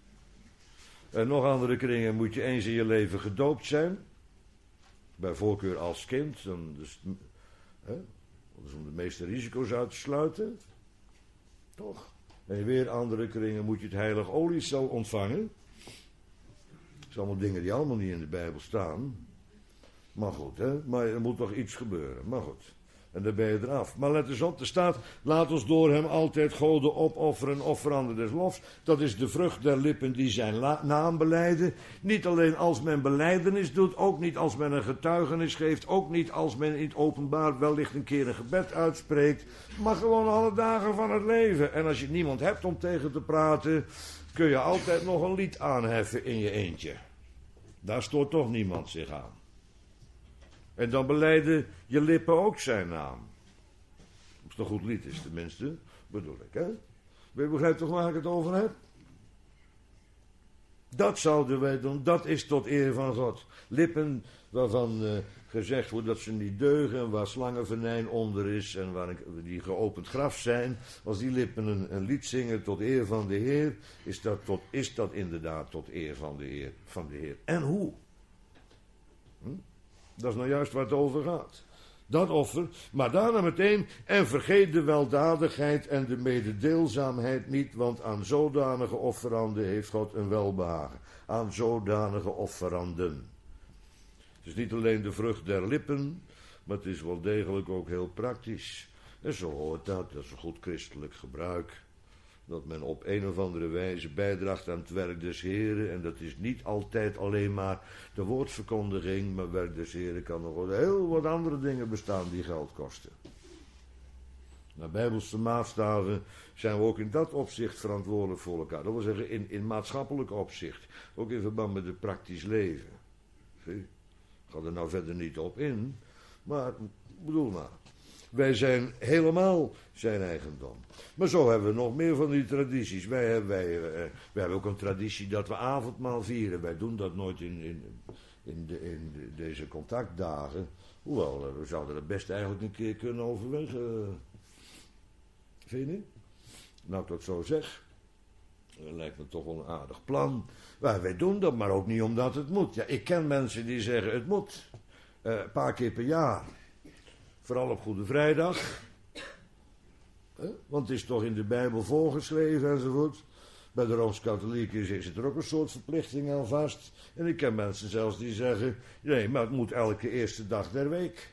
Speaker 1: En nog andere kringen moet je eens in je leven gedoopt zijn. Bij voorkeur als kind. Dan dus, hè? Dat is om de meeste risico's uit te sluiten. Toch? En in weer andere kringen moet je het heilig oliesel ontvangen. Dat zijn allemaal dingen die allemaal niet in de Bijbel staan. Maar goed, hè? Maar er moet toch iets gebeuren. Maar goed. En dan ben je eraf. Maar let eens op, er staat, laat ons door hem altijd goden opofferen, offeranden des lofs. Dat is de vrucht der lippen die zijn la- naam belijden. Niet alleen als men belijdenis doet, ook niet als men een getuigenis geeft, ook niet als men in het openbaar wellicht een keer een gebed uitspreekt, maar gewoon alle dagen van het leven. En als je niemand hebt om tegen te praten, kun je altijd nog een lied aanheffen in je eentje. Daar stoort toch niemand zich aan. En dan belijden je lippen ook zijn naam. Als het een goed lied is tenminste, bedoel ik, hè? Je begrijpt toch waar ik het over heb? Dat zouden wij doen, dat is tot eer van God. Lippen waarvan uh, gezegd wordt dat ze niet deugen, waar slangenvenijn onder is en waar die geopend graf zijn. Als die lippen een, een lied zingen tot eer van de Heer, is dat, tot, is dat inderdaad tot eer van de Heer. Van de Heer. En hoe? Hm? Dat is nou juist waar het over gaat. Dat offer, maar daarna meteen, en vergeet de weldadigheid en de mededeelzaamheid niet, want aan zodanige offeranden heeft God een welbehagen. Aan zodanige offeranden. Het is niet alleen de vrucht der lippen, maar het is wel degelijk ook heel praktisch. En zo hoort dat, dat is een goed christelijk gebruik. Dat men op een of andere wijze bijdraagt aan het werk des Heren. En dat is niet altijd alleen maar de woordverkondiging, maar werk des Heren kan nog wel heel wat andere dingen bestaan die geld kosten. Naar bijbelse maatstaven zijn we ook in dat opzicht verantwoordelijk voor elkaar. Dat wil zeggen in, in maatschappelijk opzicht. Ook in verband met het praktisch leven. Zie? Ik ga er nou verder niet op in. Maar, bedoel maar. Wij zijn helemaal zijn eigendom. Maar zo hebben we nog meer van die tradities. Wij hebben, wij, uh, wij hebben ook een traditie dat we avondmaal vieren. Wij doen dat nooit in, in, in, de, in de, deze contactdagen. Hoewel, uh, we zouden dat best eigenlijk een keer kunnen overwegen. Vind je niet? Nou, ik dat zo zeg. Dat lijkt me toch wel een aardig plan. Maar wij doen dat, maar ook niet omdat het moet. Ja, ik ken mensen die zeggen het moet. Uh, een paar keer per jaar. Vooral op Goede Vrijdag. Huh? Want het is toch in de Bijbel voorgeschreven enzovoort. Bij de Rooms-Katholieken is het er ook een soort verplichting aan vast. En ik ken mensen zelfs die zeggen... Nee, maar het moet elke eerste dag der week.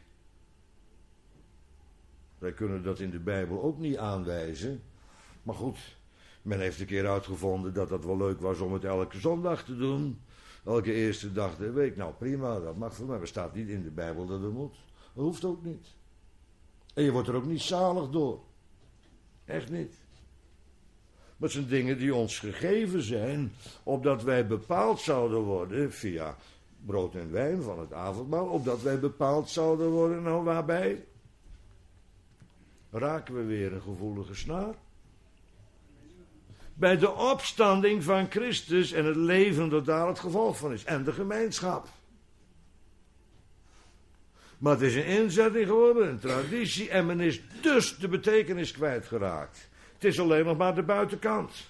Speaker 1: Wij kunnen dat in de Bijbel ook niet aanwijzen. Maar goed, men heeft een keer uitgevonden dat dat wel leuk was om het elke zondag te doen. Elke eerste dag der week. Nou prima, dat mag voor mij. Maar er staat niet in de Bijbel dat het moet. Dat hoeft ook niet. En je wordt er ook niet zalig door. Echt niet. Maar het zijn dingen die ons gegeven zijn, opdat wij bepaald zouden worden via brood en wijn van het avondmaal, opdat wij bepaald zouden worden, nou waarbij? Raken we weer een gevoelige snaar? Bij de opstanding van Christus en het leven dat daar het gevolg van is. En de gemeenschap. Maar het is een inzetting geworden, een traditie, en men is dus de betekenis kwijtgeraakt. Het is alleen nog maar de buitenkant.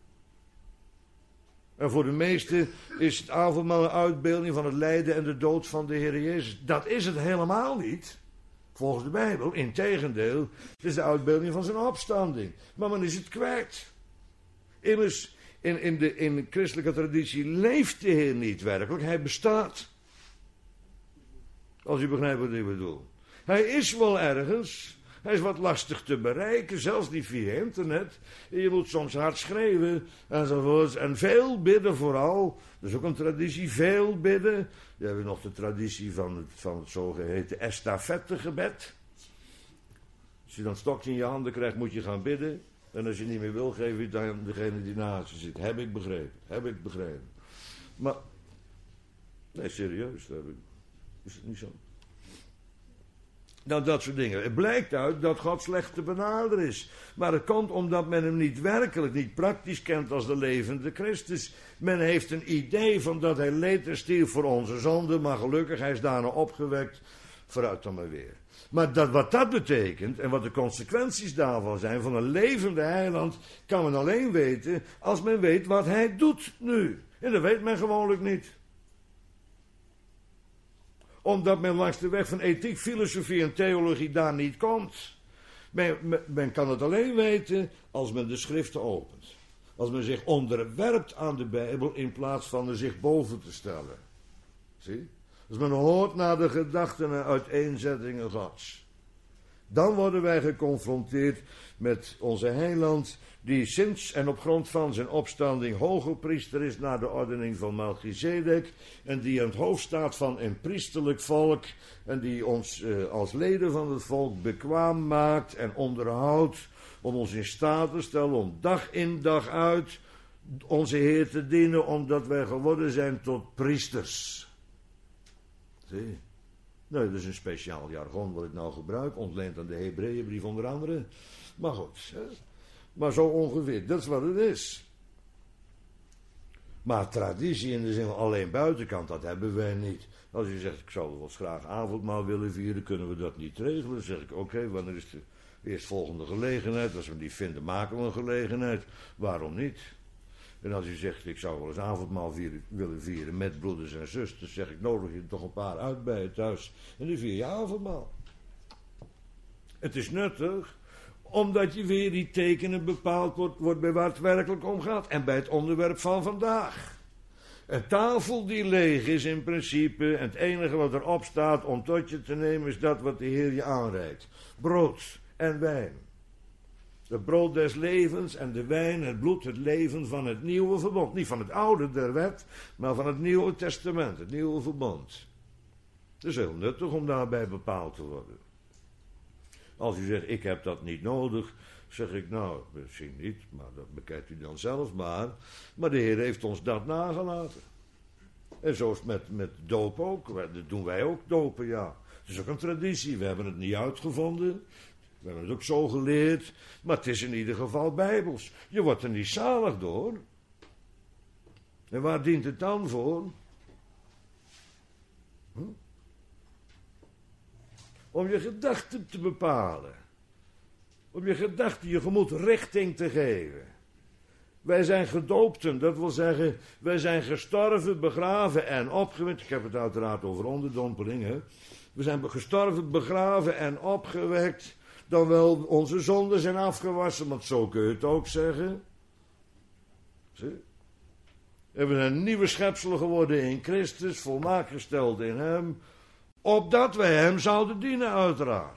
Speaker 1: En voor de meesten is het avondmaal een uitbeelding van het lijden en de dood van de Heer Jezus. Dat is het helemaal niet, volgens de Bijbel. Integendeel, het is de uitbeelding van zijn opstanding. Maar men is het kwijt. Immers, in, in, de, in de christelijke traditie leeft de Heer niet werkelijk, hij bestaat. Als u begrijpt wat ik bedoel. Hij is wel ergens. Hij is wat lastig te bereiken. Zelfs niet via internet. Je moet soms hard schreeuwen. Enzovoorts. En veel bidden vooral. Dat is ook een traditie. Veel bidden. We hebben nog de traditie van het, van het zogeheten estafettegebed. Als je dan een stokje in je handen krijgt, moet je gaan bidden. En als je niet meer wil, geef je het aan degene die naast je zit. Heb ik begrepen. Heb ik begrepen. Maar, nee, serieus. Dat heb ik. Is het niet zo? Nou, dat soort dingen. Het blijkt uit dat God slecht te benaderen is. Maar het komt omdat men hem niet werkelijk, niet praktisch kent als de levende Christus. Men heeft een idee van dat hij leed en stierf voor onze zonde, maar gelukkig, hij is daarna opgewekt. Vooruit dan maar weer. Maar dat, wat dat betekent en wat de consequenties daarvan zijn van een levende heiland, kan men alleen weten als men weet wat hij doet nu. En dat weet men gewoonlijk niet. Omdat men langs de weg van ethiek, filosofie en theologie daar niet komt. Men, men, men kan het alleen weten als men de schriften opent. Als men zich onderwerpt aan de Bijbel in plaats van er zich boven te stellen. Zie? Als men hoort naar de gedachten en uiteenzettingen Gods. Dan worden wij geconfronteerd met onze heiland, die sinds en op grond van zijn opstanding hoge priester is naar de ordening van Melchizedek, en die aan het hoofd staat van een priesterlijk volk, en die ons eh, als leden van het volk bekwaam maakt en onderhoudt, om ons in staat te stellen om dag in dag uit onze Heer te dienen, omdat wij geworden zijn tot priesters. Zie? Nee, dat is een speciaal jargon wat ik nou gebruik, ontleend aan de Hebreeënbrief onder andere. Maar goed, hè? Maar zo ongeveer, dat is wat het is. Maar traditie in de zin van alleen buitenkant, dat hebben wij niet. Als je zegt, ik zou wel eens graag avondmaal willen vieren, kunnen we dat niet regelen? Dan zeg ik, oké, okay, wanneer is de eerstvolgende gelegenheid? Als we die vinden, maken we een gelegenheid. Waarom niet? En als u zegt, ik zou wel eens avondmaal vieren, willen vieren met broeders en zusters, zeg ik, nodig je er toch een paar uit bij je thuis. En dan vier je avondmaal. Het is nuttig, omdat je weer die tekenen bepaald wordt, wordt bij waar het werkelijk om gaat. En bij het onderwerp van vandaag. Een tafel die leeg is in principe. En het enige wat erop staat om tot je te nemen is dat wat de Heer je aanreikt. Brood en wijn. Het brood des levens en de wijn, het bloed, het leven van het nieuwe verbond. Niet van het oude der wet, maar van het nieuwe testament, het nieuwe verbond. Het is heel nuttig om daarbij bepaald te worden. Als u zegt, ik heb dat niet nodig, zeg ik, nou, misschien niet, maar dat bekijkt u dan zelf maar. Maar de Heer heeft ons dat nagelaten. En zo is het met, met doop ook. Dat doen wij ook dopen, ja. Het is ook een traditie, we hebben het niet uitgevonden. We hebben het ook zo geleerd, maar het is in ieder geval bijbels. Je wordt er niet zalig door. En waar dient het dan voor? Hm? Om je gedachten te bepalen. Om je gedachten, je gemoed richting te geven. Wij zijn gedoopten, dat wil zeggen, wij zijn gestorven, begraven en opgewekt. Ik heb het uiteraard over onderdompeling, hè. We zijn gestorven, begraven en opgewekt. Dan wel onze zonden zijn afgewassen, want zo kun je het ook zeggen. Zie? En we zijn nieuwe schepselen geworden in Christus, volmaakt gesteld in hem, opdat wij hem zouden dienen uiteraard.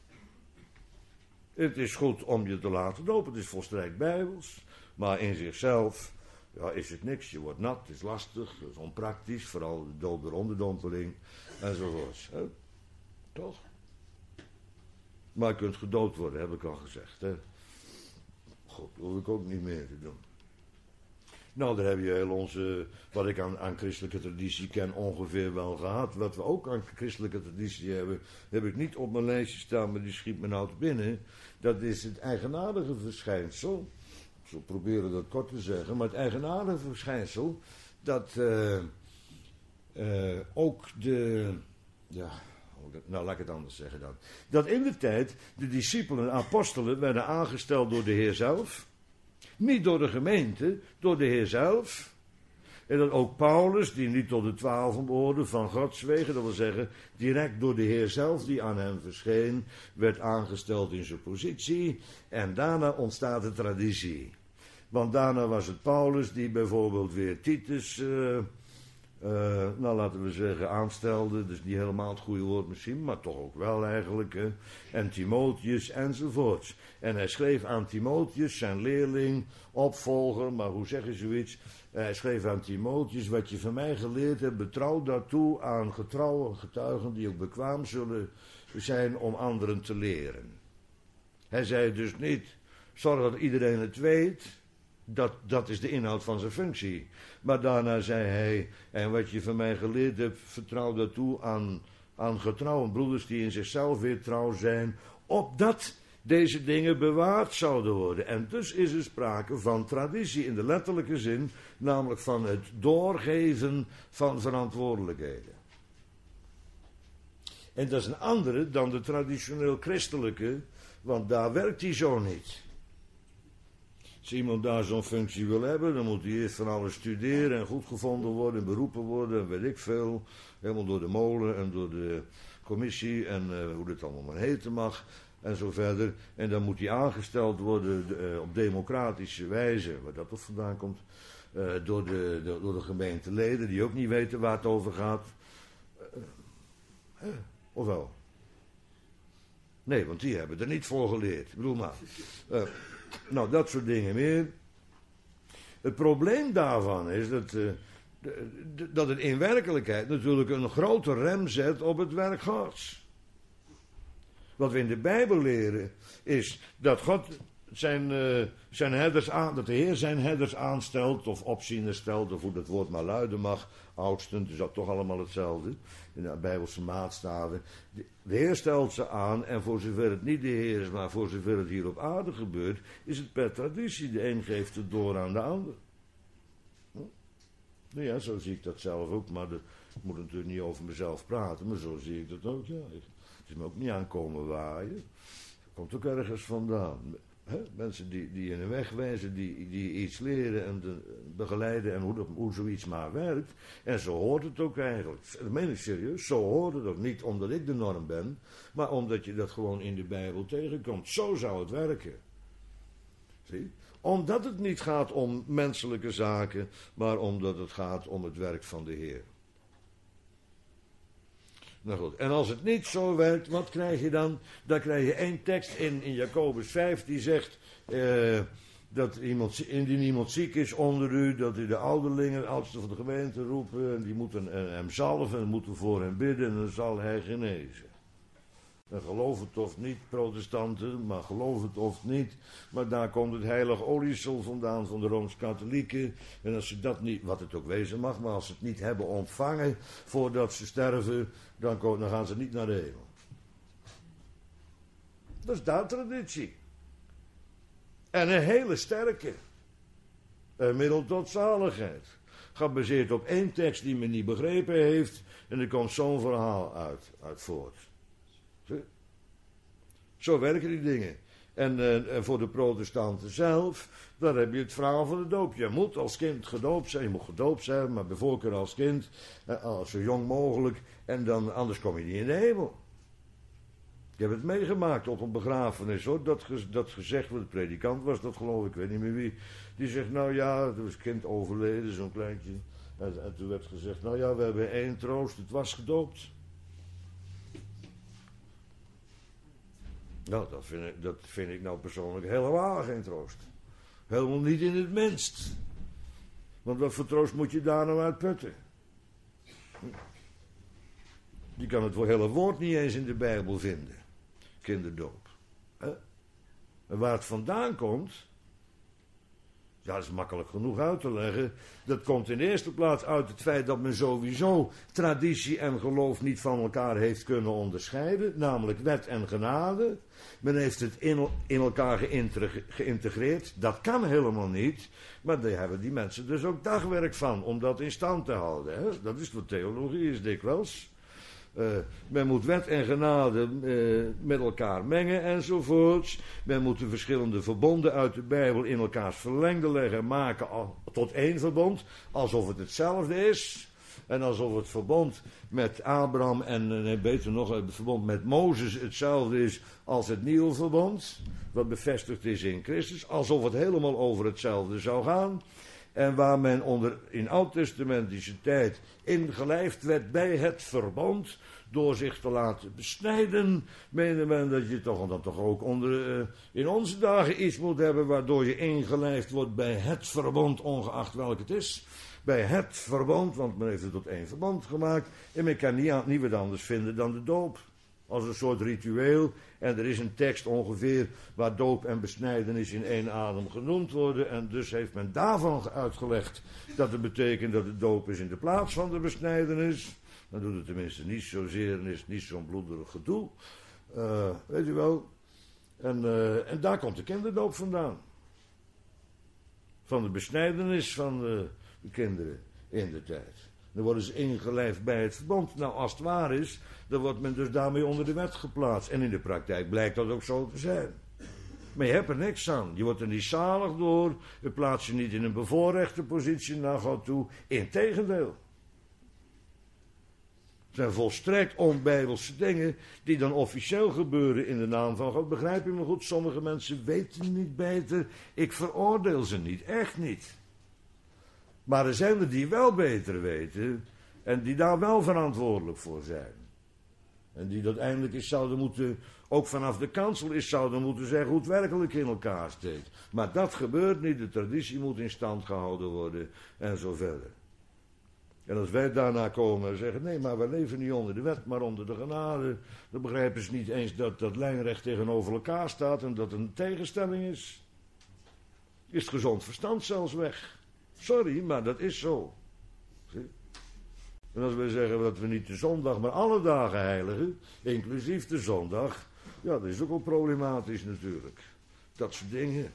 Speaker 1: Het is goed om je te laten dopen, het is volstrekt bijbels, maar in zichzelf ja, is het niks. Je wordt nat, het is lastig, het is onpraktisch, vooral de doop door onderdompeling enzovoorts. Hè? Toch? Maar je kunt gedood worden, heb ik al gezegd. Hè? God, dat hoef ik ook niet meer te doen. Nou, daar heb je heel onze, wat ik aan, aan christelijke traditie ken, ongeveer wel gehad. Wat we ook aan christelijke traditie hebben, heb ik niet op mijn lijstje staan, maar die schiet me nou te binnen. Dat is het eigenaardige verschijnsel. Ik zal proberen dat kort te zeggen, maar het eigenaardige verschijnsel, dat uh, uh, ook de, ja... Nou, laat ik het anders zeggen dan. Dat in de tijd de discipelen en apostelen werden aangesteld door de Heer zelf. Niet door de gemeente, door de Heer zelf. En dat ook Paulus, die niet tot de twaalfen behoorde, van God zwegen. Dat wil zeggen, direct door de Heer zelf, die aan hem verscheen, werd aangesteld in zijn positie. En daarna ontstaat de traditie. Want daarna was het Paulus die bijvoorbeeld weer Titus... Uh, Uh, nou, laten we zeggen, aanstelde, dus niet helemaal het goede woord misschien, maar toch ook wel eigenlijk, hè? En Timotheus enzovoorts. En hij schreef aan Timotheus, zijn leerling, opvolger, maar hoe zeg je zoiets? Hij schreef aan Timotheus, wat je van mij geleerd hebt, betrouw daartoe aan getrouwe getuigen die ook bekwaam zullen zijn om anderen te leren. Hij zei dus niet, zorg dat iedereen het weet. Dat, dat is de inhoud van zijn functie. Maar daarna zei hij, en wat je van mij geleerd hebt, vertrouw daartoe aan, aan getrouwe broeders die in zichzelf weer trouw zijn, opdat deze dingen bewaard zouden worden. En dus is er sprake van traditie in de letterlijke zin, namelijk van het doorgeven van verantwoordelijkheden. En dat is een andere dan de traditioneel christelijke, want daar werkt hij zo niet. Als iemand daar zo'n functie wil hebben, dan moet hij eerst van alles studeren en goed gevonden worden, beroepen worden, en weet ik veel. Helemaal door de molen en door de commissie en uh, hoe dit allemaal maar heten mag en zo verder. En dan moet hij aangesteld worden uh, op democratische wijze, waar dat toch vandaan komt, uh, door, de, de, door de gemeenteleden die ook niet weten waar het over gaat. Uh, uh, of wel? Nee, want die hebben er niet voor geleerd. Ik bedoel maar... Uh, Nou, dat soort dingen meer. Het probleem daarvan is dat, uh, de, de, dat het in werkelijkheid natuurlijk een grote rem zet op het werk Gods. Wat we in de Bijbel leren is dat God zijn, uh, zijn herders aan, dat de Heer zijn herders aanstelt of opzieners stelt, of hoe dat woord maar luiden mag, oudsten, dus dat toch allemaal hetzelfde, in de Bijbelse maatstaven. De, de Heer stelt ze aan en voor zover het niet de Heer is, maar voor zover het hier op aarde gebeurt, is het per traditie. De een geeft het door aan de ander. Hm? Nou ja, zo zie ik dat zelf ook, maar de, ik moet natuurlijk niet over mezelf praten, maar zo zie ik dat ook, ja. Het is me ook niet aankomen waaien. Het komt ook ergens vandaan. He, mensen die, die in een weg wijzen, die, die iets leren en de, begeleiden en hoe, dat, hoe zoiets maar werkt. En zo hoort het ook eigenlijk. Dat meen ik serieus, zo hoort het ook. Niet omdat ik de norm ben, maar omdat je dat gewoon in de Bijbel tegenkomt. Zo zou het werken. Zie? Omdat het niet gaat om menselijke zaken, maar omdat het gaat om het werk van de Heer. Nou goed, en als het niet zo werkt, wat krijg je dan? Dan krijg je één tekst in, in Jacobus vijf die zegt eh, dat iemand, indien iemand ziek is onder u, dat u de ouderlingen, de oudsten van de gemeente roepen, en die moeten hem zalven en moeten voor hem bidden en dan zal hij genezen. En geloof het of niet, protestanten, maar geloof het of niet. Maar daar komt het heilig oliesel vandaan van de Rooms-Katholieken. En als ze dat niet, wat het ook wezen mag, maar als ze het niet hebben ontvangen voordat ze sterven, dan, komen, dan gaan ze niet naar de hemel. Dat is daar traditie. En een hele sterke. Een middel tot zaligheid. Gebaseerd op één tekst die men niet begrepen heeft. En er komt zo'n verhaal uit, uit voort. Zo werken die dingen. En, uh, en voor de protestanten zelf, daar heb je het verhaal van de doop. Je moet als kind gedoopt zijn, je moet gedoopt zijn, maar bij voorkeur als kind, uh, als zo jong mogelijk, en dan, anders kom je niet in de hemel. Ik heb het meegemaakt op een begrafenis, hoor, dat, ge, dat gezegd wordt, de predikant was dat geloof ik, ik weet niet meer wie, die zegt, nou ja, er was een kind overleden, zo'n kleintje, en, en toen werd gezegd, nou ja, we hebben één troost, het was gedoopt. Nou, dat vind, ik, dat vind ik nou persoonlijk helemaal geen troost. Helemaal niet in het minst. Want wat voor troost moet je daar nou uit putten? Je kan het hele woord niet eens in de Bijbel vinden. Kinderdoop. En waar het vandaan komt, ja, dat is makkelijk genoeg uit te leggen. Dat komt in de eerste plaats uit het feit dat men sowieso traditie en geloof niet van elkaar heeft kunnen onderscheiden. Namelijk wet en genade. Men heeft het in, in elkaar geïntegreerd. Dat kan helemaal niet. Maar daar hebben die mensen dus ook dagwerk van om dat in stand te houden. Hè? Dat is wat theologie is dikwijls. Uh, men moet wet en genade uh, met elkaar mengen enzovoorts. Men moet de verschillende verbonden uit de Bijbel in elkaars verlengde leggen en maken al, tot één verbond. Alsof het hetzelfde is. En alsof het verbond met Abraham en nee, beter nog, het verbond met Mozes hetzelfde is als het nieuwe verbond. Wat bevestigd is in Christus. Alsof het helemaal over hetzelfde zou gaan. En waar men onder in oud-testamentische tijd ingelijfd werd bij het verbond, door zich te laten besnijden, meende men dat je toch, dat toch ook onder, uh, in onze dagen iets moet hebben waardoor je ingelijfd wordt bij het verbond, ongeacht welk het is. Bij het verbond, want men heeft het tot één verbond gemaakt, en men kan niet, niet wat anders vinden dan de doop. Als een soort ritueel. En er is een tekst ongeveer waar doop en besnijdenis in één adem genoemd worden. En dus heeft men daarvan uitgelegd dat het betekent dat de doop is in de plaats van de besnijdenis. Dan doet het tenminste niet zozeer en is het niet zo'n bloederig gedoe. Uh, weet u wel. En, uh, en daar komt de kinderdoop vandaan. Van de besnijdenis van de, de kinderen in de tijd. Dan worden ze ingelijfd bij het verbond. Nou, als het waar is, dan wordt men dus daarmee onder de wet geplaatst. En in de praktijk blijkt dat ook zo te zijn. Maar je hebt er niks aan. Je wordt er niet zalig door. Je plaatst je niet in een bevoorrechte positie naar God toe. Integendeel. Het zijn volstrekt onbijbelse dingen die dan officieel gebeuren in de naam van God. Begrijp je me goed? Sommige mensen weten niet beter. Ik veroordeel ze niet. Echt niet. Maar er zijn er die wel beter weten en die daar wel verantwoordelijk voor zijn. En die dat eindelijk eens zouden moeten, ook vanaf de kansel is zouden moeten zeggen hoe het werkelijk in elkaar steekt. Maar dat gebeurt niet, de traditie moet in stand gehouden worden en zo verder. En als wij daarna komen en zeggen, nee, maar we leven niet onder de wet, maar onder de genade, dan begrijpen ze niet eens dat dat lijnrecht tegenover elkaar staat en dat het een tegenstelling is. Is het gezond verstand zelfs weg. Sorry, maar dat is zo. Zie? En als wij zeggen dat we niet de zondag, maar alle dagen heiligen, inclusief de zondag, ja, dat is ook wel problematisch natuurlijk. Dat soort dingen.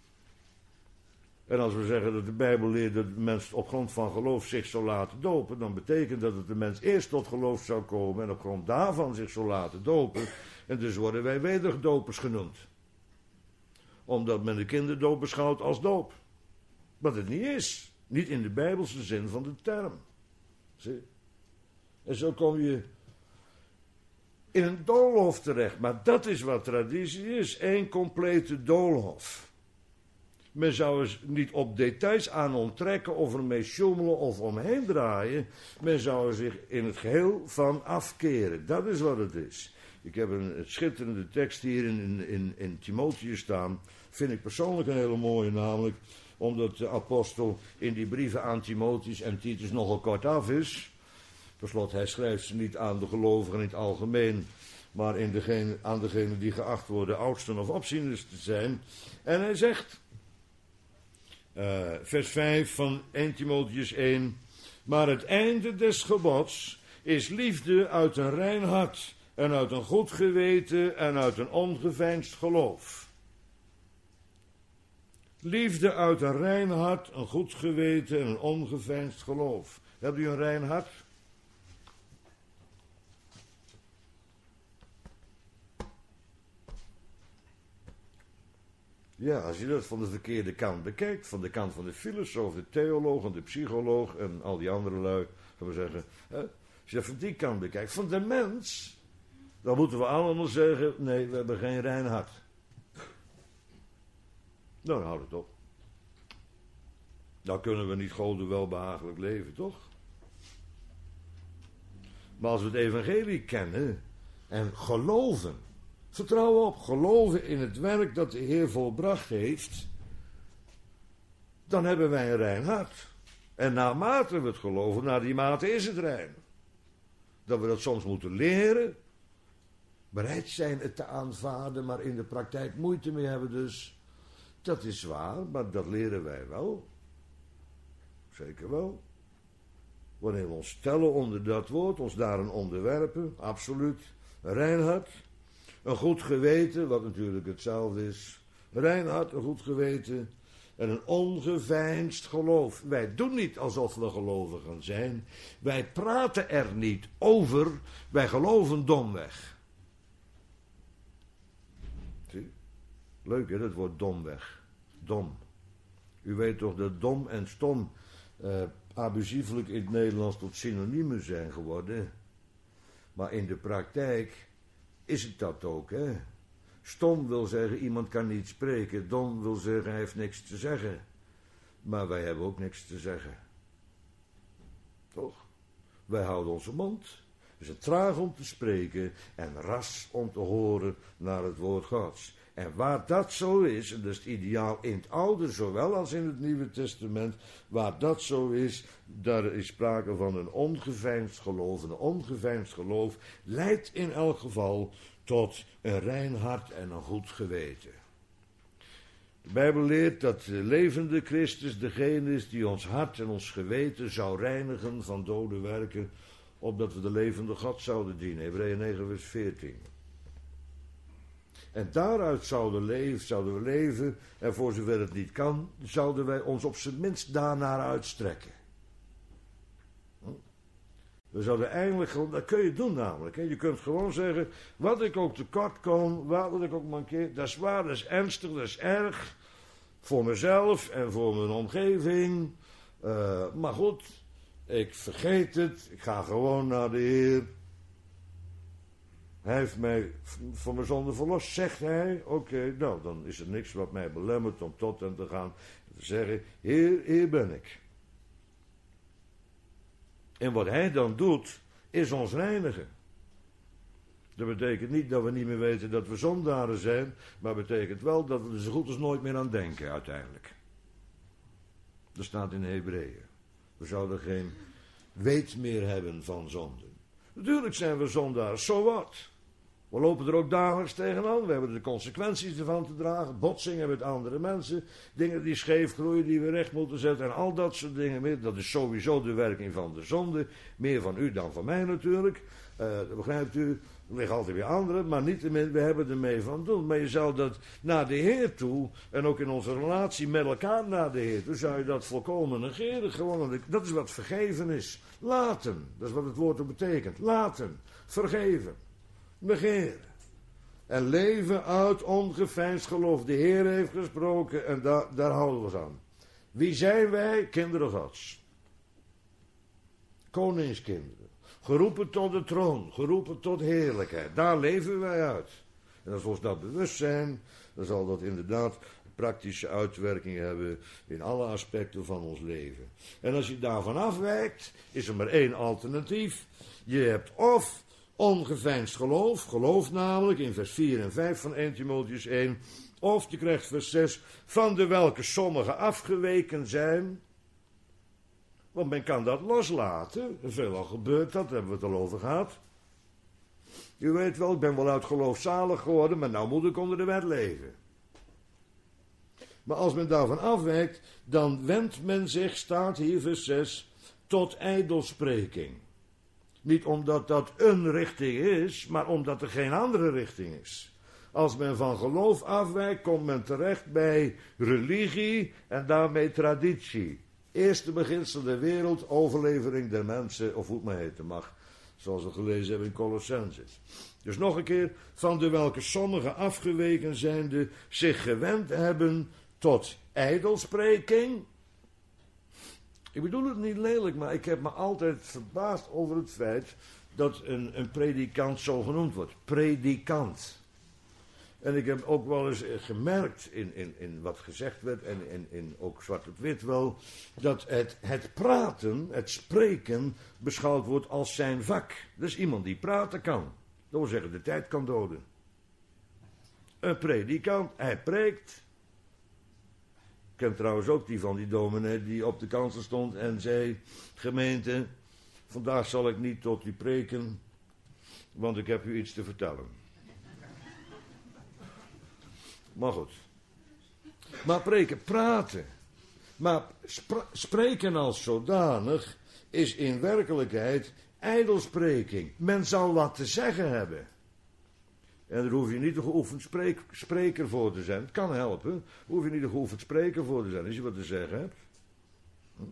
Speaker 1: En als we zeggen dat de Bijbel leert dat de mens op grond van geloof zich zou laten dopen, dan betekent dat het de mens eerst tot geloof zou komen en op grond daarvan zich zou laten dopen. En dus worden wij wederdopers genoemd. Omdat men de kinderdoop beschouwt als doop. Wat het niet is. Niet in de Bijbelse zin van de term. Zie? En zo kom je in een doolhof terecht. Maar dat is wat traditie is. Eén complete doolhof. Men zou er niet op details aan onttrekken of ermee sjoemelen of omheen draaien. Men zou er zich in het geheel van afkeren. Dat is wat het is. Ik heb een schitterende tekst hier in, in, in Timotheus staan. Vind ik persoonlijk een hele mooie, namelijk omdat de apostel in die brieven aan Timotheus en Titus nogal kort af is. Per slot, hij schrijft ze niet aan de gelovigen in het algemeen, maar in degene, aan degenen die geacht worden oudsten of opzieners te zijn. En hij zegt, uh, vers vijf van eerste Timotheus één, maar het einde des gebods is liefde uit een rein hart en uit een goed geweten en uit een ongeveinsd geloof. Liefde uit een rein hart, een goed geweten en een ongeveinsd geloof. Hebt u een rein hart? Ja, als je dat van de verkeerde kant bekijkt, van de kant van de filosoof, de theoloog en de psycholoog en al die andere lui, gaan we zeggen, hè, als je dat van die kant bekijkt, van de mens, dan moeten we allemaal zeggen, nee, we hebben geen rein hart. Nou, dan houdt het op. Dan kunnen we niet Goden welbehagelijk leven, toch? Maar als we het evangelie kennen en geloven, vertrouwen op, geloven in het werk dat de Heer volbracht heeft, dan hebben wij een rein hart. En naarmate we het geloven, naar die mate is het rein. Dat we dat soms moeten leren, bereid zijn het te aanvaarden, maar in de praktijk moeite mee hebben dus. Dat is waar, maar dat leren wij wel. Zeker wel. Wanneer we ons stellen onder dat woord, ons daarin onderwerpen, absoluut. Een rein hart, een goed geweten, wat natuurlijk hetzelfde is. Een rein hart, een goed geweten en een ongeveinsd geloof. Wij doen niet alsof we gelovigen zijn. Wij praten er niet over, wij geloven domweg. Zie? Leuk hè, dat woord domweg. Dom. U weet toch dat dom en stom uh, abusieflijk in het Nederlands tot synoniemen zijn geworden. Maar in de praktijk is het dat ook, hè. Stom wil zeggen, iemand kan niet spreken. Dom wil zeggen, hij heeft niks te zeggen. Maar wij hebben ook niks te zeggen. Toch? Wij houden onze mond. We zijn traag om te spreken en ras om te horen naar het woord Gods. En waar dat zo is, en dat is het ideaal in het Oude zowel als in het Nieuwe Testament, waar dat zo is, daar is sprake van een ongeveinsd geloof. Een ongeveinsd geloof leidt in elk geval tot een rein hart en een goed geweten. De Bijbel leert dat de levende Christus degene is die ons hart en ons geweten zou reinigen van dode werken, opdat we de levende God zouden dienen. Hebreeën negen vers veertien. En daaruit zouden, leven, zouden we leven, en voor zover het niet kan, zouden wij ons op zijn minst daarnaar uitstrekken. We zouden eigenlijk gewoon, dat kun je doen namelijk. Hè. Je kunt gewoon zeggen, wat ik ook tekort kom, wat ik ook mankeer, dat is waar, dat is ernstig, dat is erg. Voor mezelf en voor mijn omgeving. Uh, maar goed, ik vergeet het, ik ga gewoon naar de Heer. Hij heeft mij van mijn zonde verlost, zegt hij. Oké, okay, nou, dan is er niks wat mij belemmert om tot hem te gaan. Te zeggen, Heer, hier ben ik. En wat hij dan doet, is ons reinigen. Dat betekent niet dat we niet meer weten dat we zondaren zijn, maar betekent wel dat we er zo goed als nooit meer aan denken uiteindelijk. Dat staat in Hebreeën. We zouden geen weet meer hebben van zonden. Natuurlijk zijn we zondaren, so what? We lopen er ook dagelijks tegenaan. We hebben de consequenties ervan te dragen. Botsingen met andere mensen. Dingen die scheef groeien, die we recht moeten zetten. En al dat soort dingen meer. Dat is sowieso de werking van de zonde. Meer van u dan van mij natuurlijk. Uh, dat begrijpt u. Er liggen altijd weer anderen. Maar niettemin, we hebben ermee van doen. Maar je zou dat naar de Heer toe. En ook in onze relatie met elkaar naar de Heer toe. Zou je dat volkomen negeren. Gewoon. Dat is wat vergeven is. Laten. Dat is wat het woord ook betekent. Laten. Vergeven. Negeren. En leven uit ongeveinsd geloof. De Heer heeft gesproken en da- daar houden we aan. Wie zijn wij? Kinderen Gods. Koningskinderen. Geroepen tot de troon. Geroepen tot heerlijkheid. Daar leven wij uit. En als we ons dat bewust zijn, dan zal dat inderdaad praktische uitwerking hebben in alle aspecten van ons leven. En als je daarvan afwijkt, is er maar één alternatief. Je hebt of ongeveinsd geloof, geloof namelijk in vers vier en vijf van eerste Timotheüs één, of je krijgt vers zes, van de welke sommigen afgeweken zijn. Want men kan dat loslaten. Veelal gebeurt dat, daar hebben we het al over gehad. U weet wel, ik ben wel uit geloof zalig geworden, maar nou moet ik onder de wet leven. Maar als men daarvan afwijkt, dan wendt men zich, staat hier vers zes, tot ijdelspreking. Niet omdat dat een richting is, maar omdat er geen andere richting is. Als men van geloof afwijkt, komt men terecht bij religie en daarmee traditie. Eerste beginsel der wereld, overlevering der mensen, of hoe het maar heten mag. Zoals we gelezen hebben in Colossenses. Dus nog een keer, van de welke sommigen afgeweken zijnde zich gewend hebben tot ijdelspreking. Ik bedoel het niet lelijk, maar ik heb me altijd verbaasd over het feit dat een, een predikant zo genoemd wordt. Predikant. En ik heb ook wel eens gemerkt in, in, in wat gezegd werd, en in, in ook zwart op wit wel, dat het, het praten, het spreken, beschouwd wordt als zijn vak. Dus iemand die praten kan. Dat wil zeggen, de tijd kan doden. Een predikant, hij preekt. Ik ken trouwens ook die van die dominee die op de kansel stond en zei, gemeente, vandaag zal ik niet tot u preken, want ik heb u iets te vertellen. Maar goed. Maar preken, praten. Maar spra- spreken als zodanig is in werkelijkheid ijdelspreking. Men zal wat te zeggen hebben. En daar hoef je niet een geoefend spreek, spreker voor te zijn. Het kan helpen. Daar hoef je niet een geoefend spreker voor te zijn als je wat te zeggen hebt. Hm.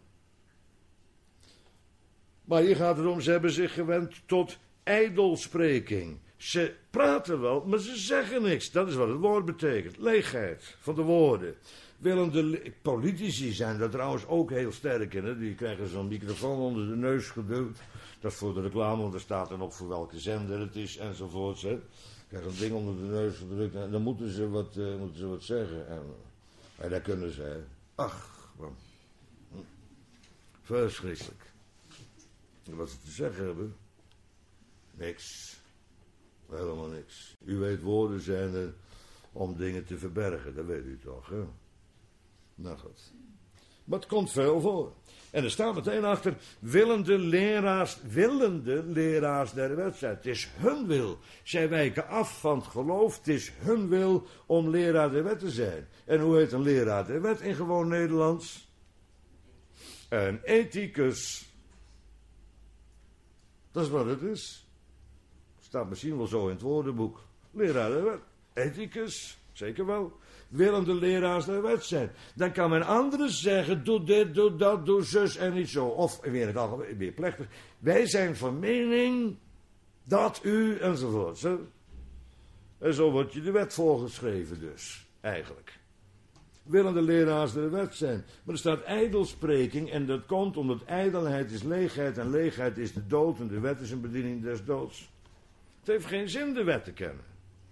Speaker 1: Maar hier gaat het om, ze hebben zich gewend tot ijdelspreking. Ze praten wel, maar ze zeggen niks. Dat is wat het woord betekent. Leegheid van de woorden. Willende politici zijn daar trouwens ook heel sterk in. Hè? Die krijgen zo'n microfoon onder de neus geduwd. Dat is voor de reclame, want er staat dan op voor welke zender het is enzovoorts. Hè? Krijgen zo'n ding onder de neus gedrukt en dan moeten ze wat, uh, moeten ze wat zeggen. En, en dat kunnen ze. Hè? Ach, man. Hm. Verschrikkelijk. En wat ze te zeggen hebben, niks. Helemaal niks. U weet, woorden zijn er om dingen te verbergen, dat weet u toch, hè? Nou goed. Maar het komt veel voor. En er staat meteen achter, willende leraars, willende leraars der wet zijn. Het is hun wil. Zij wijken af van het geloof. Het is hun wil om leraar der wet te zijn. En hoe heet een leraar der wet in gewoon Nederlands? Een ethicus. Dat is wat het is. Staat misschien wel zo in het woordenboek. Leraar der wet. Ethicus. Zeker wel. Willende leraars der wet zijn. Dan kan men anderen zeggen, doe dit, doe dat, doe zus en niet zo. Of weer het algemeen, weer plechtig. Wij zijn van mening dat u enzovoort. Hè? En zo wordt je de wet voorgeschreven dus, eigenlijk. Willende leraars der wet zijn. Maar er staat ijdelspreking en dat komt omdat ijdelheid is leegheid en leegheid is de dood en de wet is een bediening des doods. Het heeft geen zin de wet te kennen.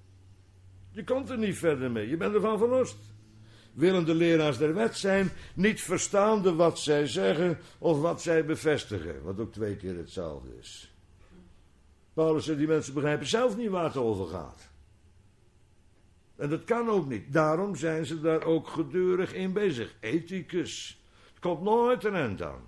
Speaker 1: Je komt er niet verder mee, je bent ervan verlost. Willende leraars der wet zijn, niet verstaande wat zij zeggen of wat zij bevestigen. Wat ook twee keer hetzelfde is. Paulus zegt, die mensen begrijpen zelf niet waar het over gaat. En dat kan ook niet. Daarom zijn ze daar ook gedurig in bezig. Ethicus. Het komt nooit een eind aan.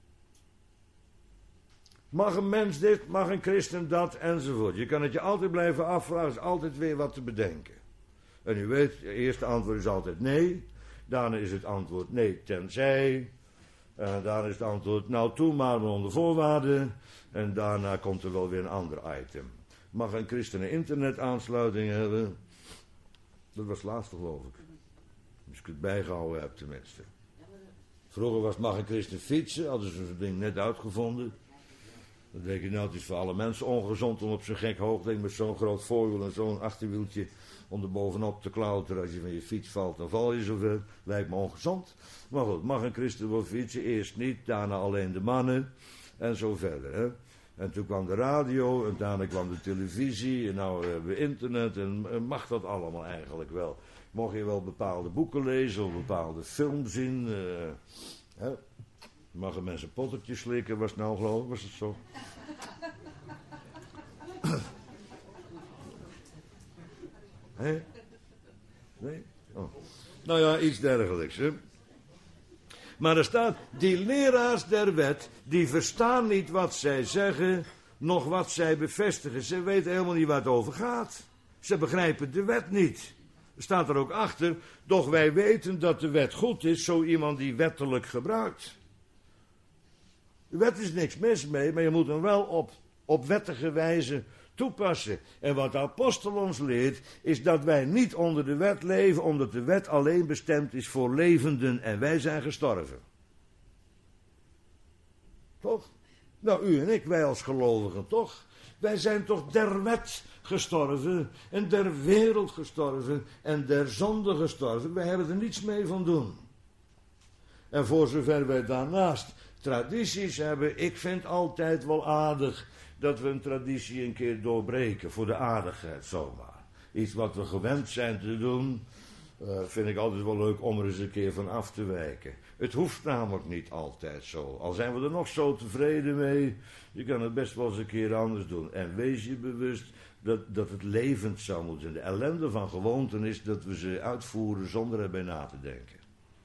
Speaker 1: Mag een mens dit, mag een christen dat, enzovoort. Je kan het je altijd blijven afvragen, er is altijd weer wat te bedenken. En u weet, het eerste antwoord is altijd nee. Daarna is het antwoord nee, tenzij. En daarna is het antwoord, nou toe maar onder voorwaarden. En daarna komt er wel weer een ander item. Mag een christen een internetaansluiting hebben? Dat was het laatste, geloof ik. Dus ik het bijgehouden heb tenminste. Vroeger was mag een christen fietsen, hadden ze zo'n ding net uitgevonden. Dan denk je, nou, het is voor alle mensen ongezond om op zo'n gek hoogding met zo'n groot voorwiel en zo'n achterwieltje om er bovenop te klauteren. Als je van je fiets valt, dan val je zoveel. Lijkt me ongezond. Maar goed, mag een christen wel fietsen? Eerst niet, daarna alleen de mannen en zo verder. Hè? En toen kwam de radio en daarna kwam de televisie en nou hebben we internet en mag dat allemaal eigenlijk wel. mocht je wel bepaalde boeken lezen of bepaalde films zien. Uh, hè? Mag een mensen pottertjes slikken, was het nou geloof ik, was het zo? Hé? Nee? Oh. Nou ja, iets dergelijks, hè. Maar er staat, die leraars der wet, die verstaan niet wat zij zeggen, noch wat zij bevestigen. Ze weten helemaal niet waar het over gaat. Ze begrijpen de wet niet. Er staat er ook achter, doch wij weten dat de wet goed is, zo iemand die wettelijk gebruikt. De wet is niks mis mee, maar je moet hem wel op, op wettige wijze toepassen. En wat de apostel ons leert, is dat wij niet onder de wet leven, omdat de wet alleen bestemd is voor levenden en wij zijn gestorven. Toch? Nou, u en ik, wij als gelovigen, toch? Wij zijn toch der wet gestorven en der wereld gestorven en der zonde gestorven. Wij hebben er niets mee van doen. En voor zover wij daarnaast tradities hebben, ik vind altijd wel aardig dat we een traditie een keer doorbreken, voor de aardigheid zomaar. Iets wat we gewend zijn te doen, uh, vind ik altijd wel leuk om er eens een keer van af te wijken. Het hoeft namelijk niet altijd zo. Al zijn we er nog zo tevreden mee, je kan het best wel eens een keer anders doen. En wees je bewust dat, dat het levend zou moeten zijn. De ellende van gewoonten is dat we ze uitvoeren zonder erbij na te denken.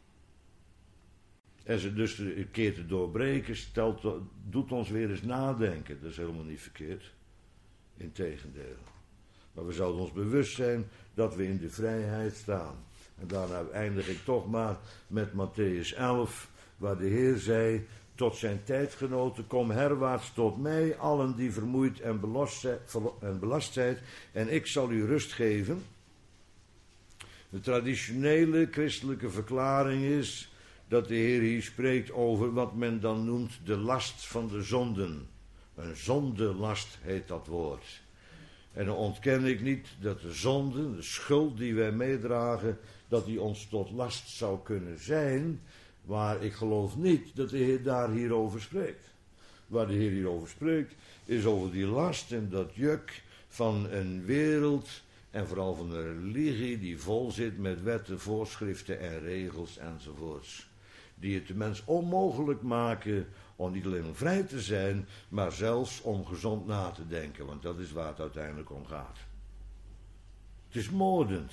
Speaker 1: En ze dus een keer te doorbreken, stelt, doet ons weer eens nadenken. Dat is helemaal niet verkeerd. Integendeel. Maar we zouden ons bewust zijn dat we in de vrijheid staan. En daarna eindig ik toch maar met Mattheüs elf, waar de Heer zei, tot zijn tijdgenoten, kom herwaarts tot mij, allen die vermoeid en belast, en belast zijn, en ik zal u rust geven. De traditionele christelijke verklaring is dat de Heer hier spreekt over wat men dan noemt de last van de zonden. Een zondelast heet dat woord. En dan ontken ik niet dat de zonde, de schuld die wij meedragen, dat die ons tot last zou kunnen zijn. Maar ik geloof niet dat de Heer daar hierover spreekt. Waar de Heer hierover spreekt, is over die last en dat juk van een wereld en vooral van een religie die vol zit met wetten, voorschriften en regels enzovoorts. Die het de mens onmogelijk maken om niet alleen om vrij te zijn, maar zelfs om gezond na te denken. Want dat is waar het uiteindelijk om gaat. Het is moordend.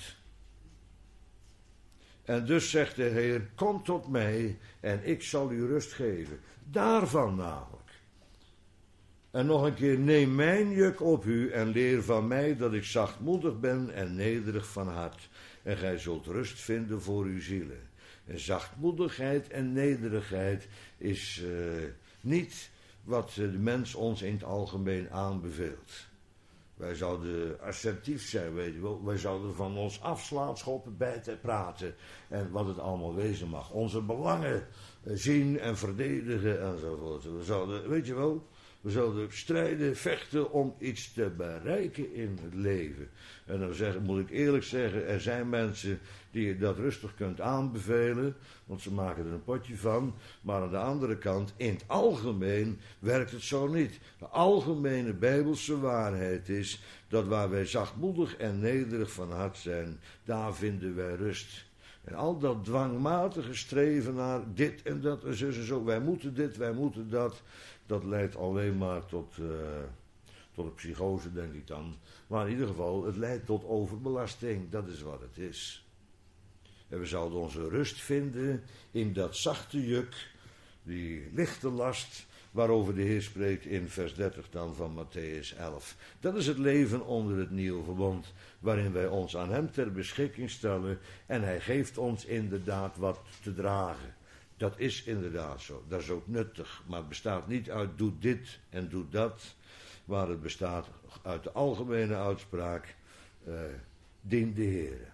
Speaker 1: En dus zegt de Heer, kom tot mij en ik zal u rust geven. Daarvan namelijk. En nog een keer, neem mijn juk op u en leer van mij dat ik zachtmoedig ben en nederig van hart. En gij zult rust vinden voor uw zielen. En zachtmoedigheid en nederigheid is uh, niet wat de mens ons in het algemeen aanbeveelt. Wij zouden assertief zijn, weet je wel. Wij zouden van ons afslaan, schoppen, bijten, praten. En wat het allemaal wezen mag. Onze belangen zien en verdedigen enzovoort. We zouden, weet je wel, we zouden strijden, vechten om iets te bereiken in het leven. En dan zeg, moet ik eerlijk zeggen, er zijn mensen die je dat rustig kunt aanbevelen, want ze maken er een potje van. Maar aan de andere kant, in het algemeen werkt het zo niet. De algemene bijbelse waarheid is dat waar wij zachtmoedig en nederig van hart zijn, daar vinden wij rust. En al dat dwangmatige streven naar dit en dat en zo en zo, wij moeten dit, wij moeten dat, dat leidt alleen maar tot, uh, tot een psychose, denk ik dan. Maar in ieder geval, het leidt tot overbelasting, dat is wat het is. En we zouden onze rust vinden in dat zachte juk, die lichte last, waarover de Heer spreekt in vers dertig dan van Mattheüs elf. Dat is het leven onder het nieuwe verbond, waarin wij ons aan hem ter beschikking stellen en hij geeft ons inderdaad wat te dragen. Dat is inderdaad zo, dat is ook nuttig, maar het bestaat niet uit doe dit en doe dat, maar het bestaat uit de algemene uitspraak, uh, dien de Heer.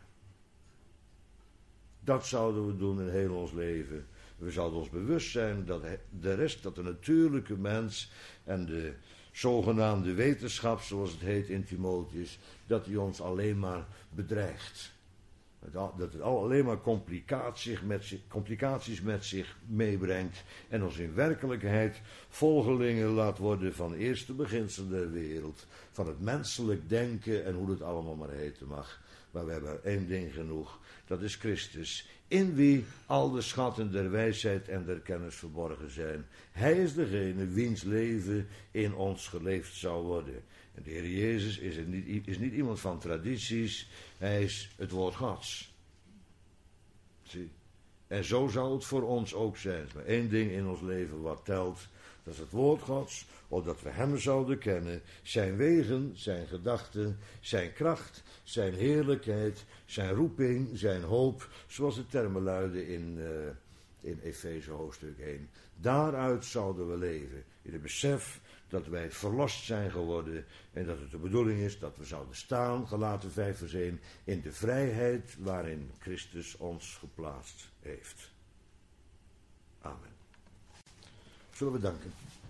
Speaker 1: Dat zouden we doen in heel ons leven. We zouden ons bewust zijn dat de rest, dat de natuurlijke mens en de zogenaamde wetenschap, zoals het heet in Timotheus, dat die ons alleen maar bedreigt. Dat het alleen maar complicaties met, zich, complicaties met zich meebrengt en ons in werkelijkheid volgelingen laat worden van de eerste beginselen der wereld, van het menselijk denken en hoe het allemaal maar heten mag. Maar we hebben één ding genoeg. Dat is Christus. In wie al de schatten der wijsheid en der kennis verborgen zijn. Hij is degene wiens leven in ons geleefd zou worden. En de Heer Jezus is, er niet, is niet iemand van tradities. Hij is het woord Gods. Zie. En zo zal het voor ons ook zijn. Er is maar één ding in ons leven wat telt. Dat is het woord Gods. Opdat we hem zouden kennen. Zijn wegen, zijn gedachten, zijn kracht, zijn heerlijkheid, zijn roeping, zijn hoop. Zoals de termen luiden in, uh, in Efeze hoofdstuk één. Daaruit zouden we leven. In het besef dat wij verlost zijn geworden. En dat het de bedoeling is dat we zouden staan, Galaten vijf vers één, in de vrijheid waarin Christus ons geplaatst heeft. Amen. Zullen we danken.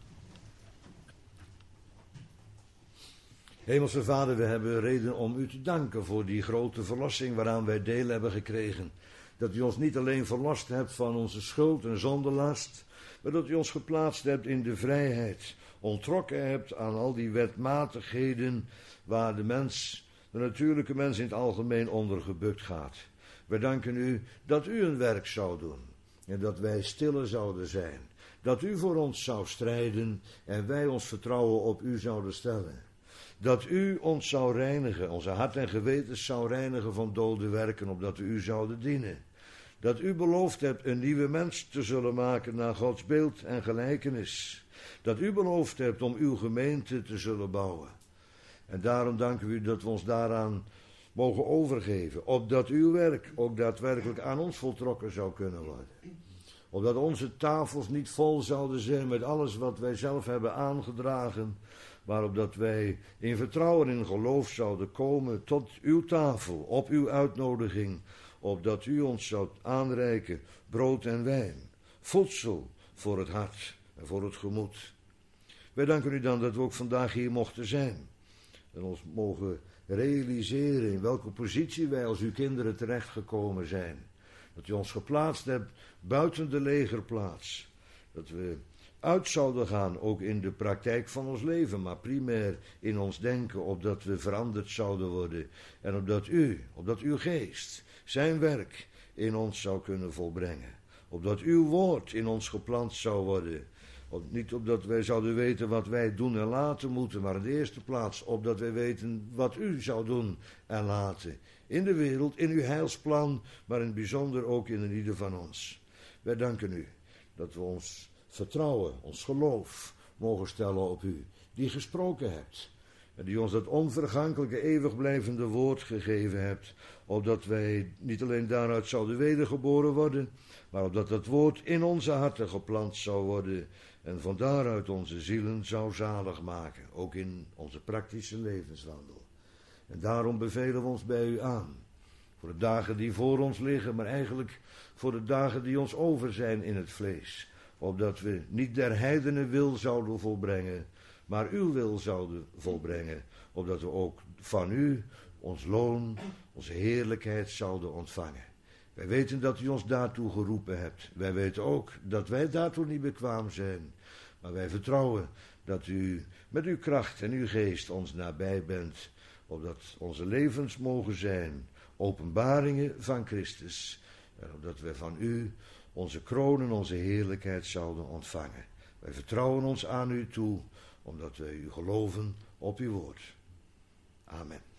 Speaker 1: Hemelse Vader, we hebben reden om u te danken voor die grote verlossing waaraan wij deel hebben gekregen. Dat u ons niet alleen verlost hebt van onze schuld en zondelast, maar dat u ons geplaatst hebt in de vrijheid. Ontrokken hebt aan al die wetmatigheden waar de mens, de natuurlijke mens in het algemeen onder gebukt gaat. Wij danken u dat u een werk zou doen en dat wij stille zouden zijn. Dat u voor ons zou strijden en wij ons vertrouwen op u zouden stellen. Dat u ons zou reinigen, onze hart en gewetens zou reinigen van dode werken, opdat we u zouden dienen. Dat u beloofd hebt een nieuwe mens te zullen maken naar Gods beeld en gelijkenis. Dat u beloofd hebt om uw gemeente te zullen bouwen. En daarom danken we u dat we ons daaraan mogen overgeven. Opdat uw werk ook daadwerkelijk aan ons voltrokken zou kunnen worden. Opdat onze tafels niet vol zouden zijn met alles wat wij zelf hebben aangedragen. Maar opdat wij in vertrouwen en in geloof zouden komen tot uw tafel, op uw uitnodiging. Opdat u ons zou aanreiken brood en wijn, voedsel voor het hart en voor het gemoed. Wij danken u dan dat we ook vandaag hier mochten zijn. En ons mogen realiseren in welke positie wij als uw kinderen terechtgekomen zijn. Dat u ons geplaatst hebt buiten de legerplaats. Dat we uit zouden gaan, ook in de praktijk van ons leven, maar primair in ons denken, opdat we veranderd zouden worden. En opdat u, opdat uw geest, zijn werk in ons zou kunnen volbrengen. Opdat uw woord in ons geplant zou worden. Op, niet opdat wij zouden weten wat wij doen en laten moeten, maar in de eerste plaats opdat wij weten wat u zou doen en laten. In de wereld, in uw heilsplan, maar in het bijzonder ook in ieder van ons. Wij danken u dat we ons vertrouwen, ons geloof mogen stellen op u, die gesproken hebt. En die ons dat onvergankelijke, eeuwig blijvende woord gegeven hebt, opdat wij niet alleen daaruit zouden wedergeboren worden, maar opdat dat woord in onze harten geplant zou worden en van daaruit onze zielen zou zalig maken, ook in onze praktische levenswandel. En daarom bevelen we ons bij u aan, voor de dagen die voor ons liggen, maar eigenlijk voor de dagen die ons over zijn in het vlees, opdat we niet der heidenen wil zouden volbrengen, maar uw wil zouden volbrengen, opdat we ook van u ons loon, onze heerlijkheid zouden ontvangen. Wij weten dat u ons daartoe geroepen hebt. Wij weten ook dat wij daartoe niet bekwaam zijn, maar wij vertrouwen dat u met uw kracht en uw geest ons nabij bent, opdat onze levens mogen zijn openbaringen van Christus, en opdat wij van u onze kroon en onze heerlijkheid zouden ontvangen. Wij vertrouwen ons aan u toe, omdat wij u geloven op uw woord. Amen.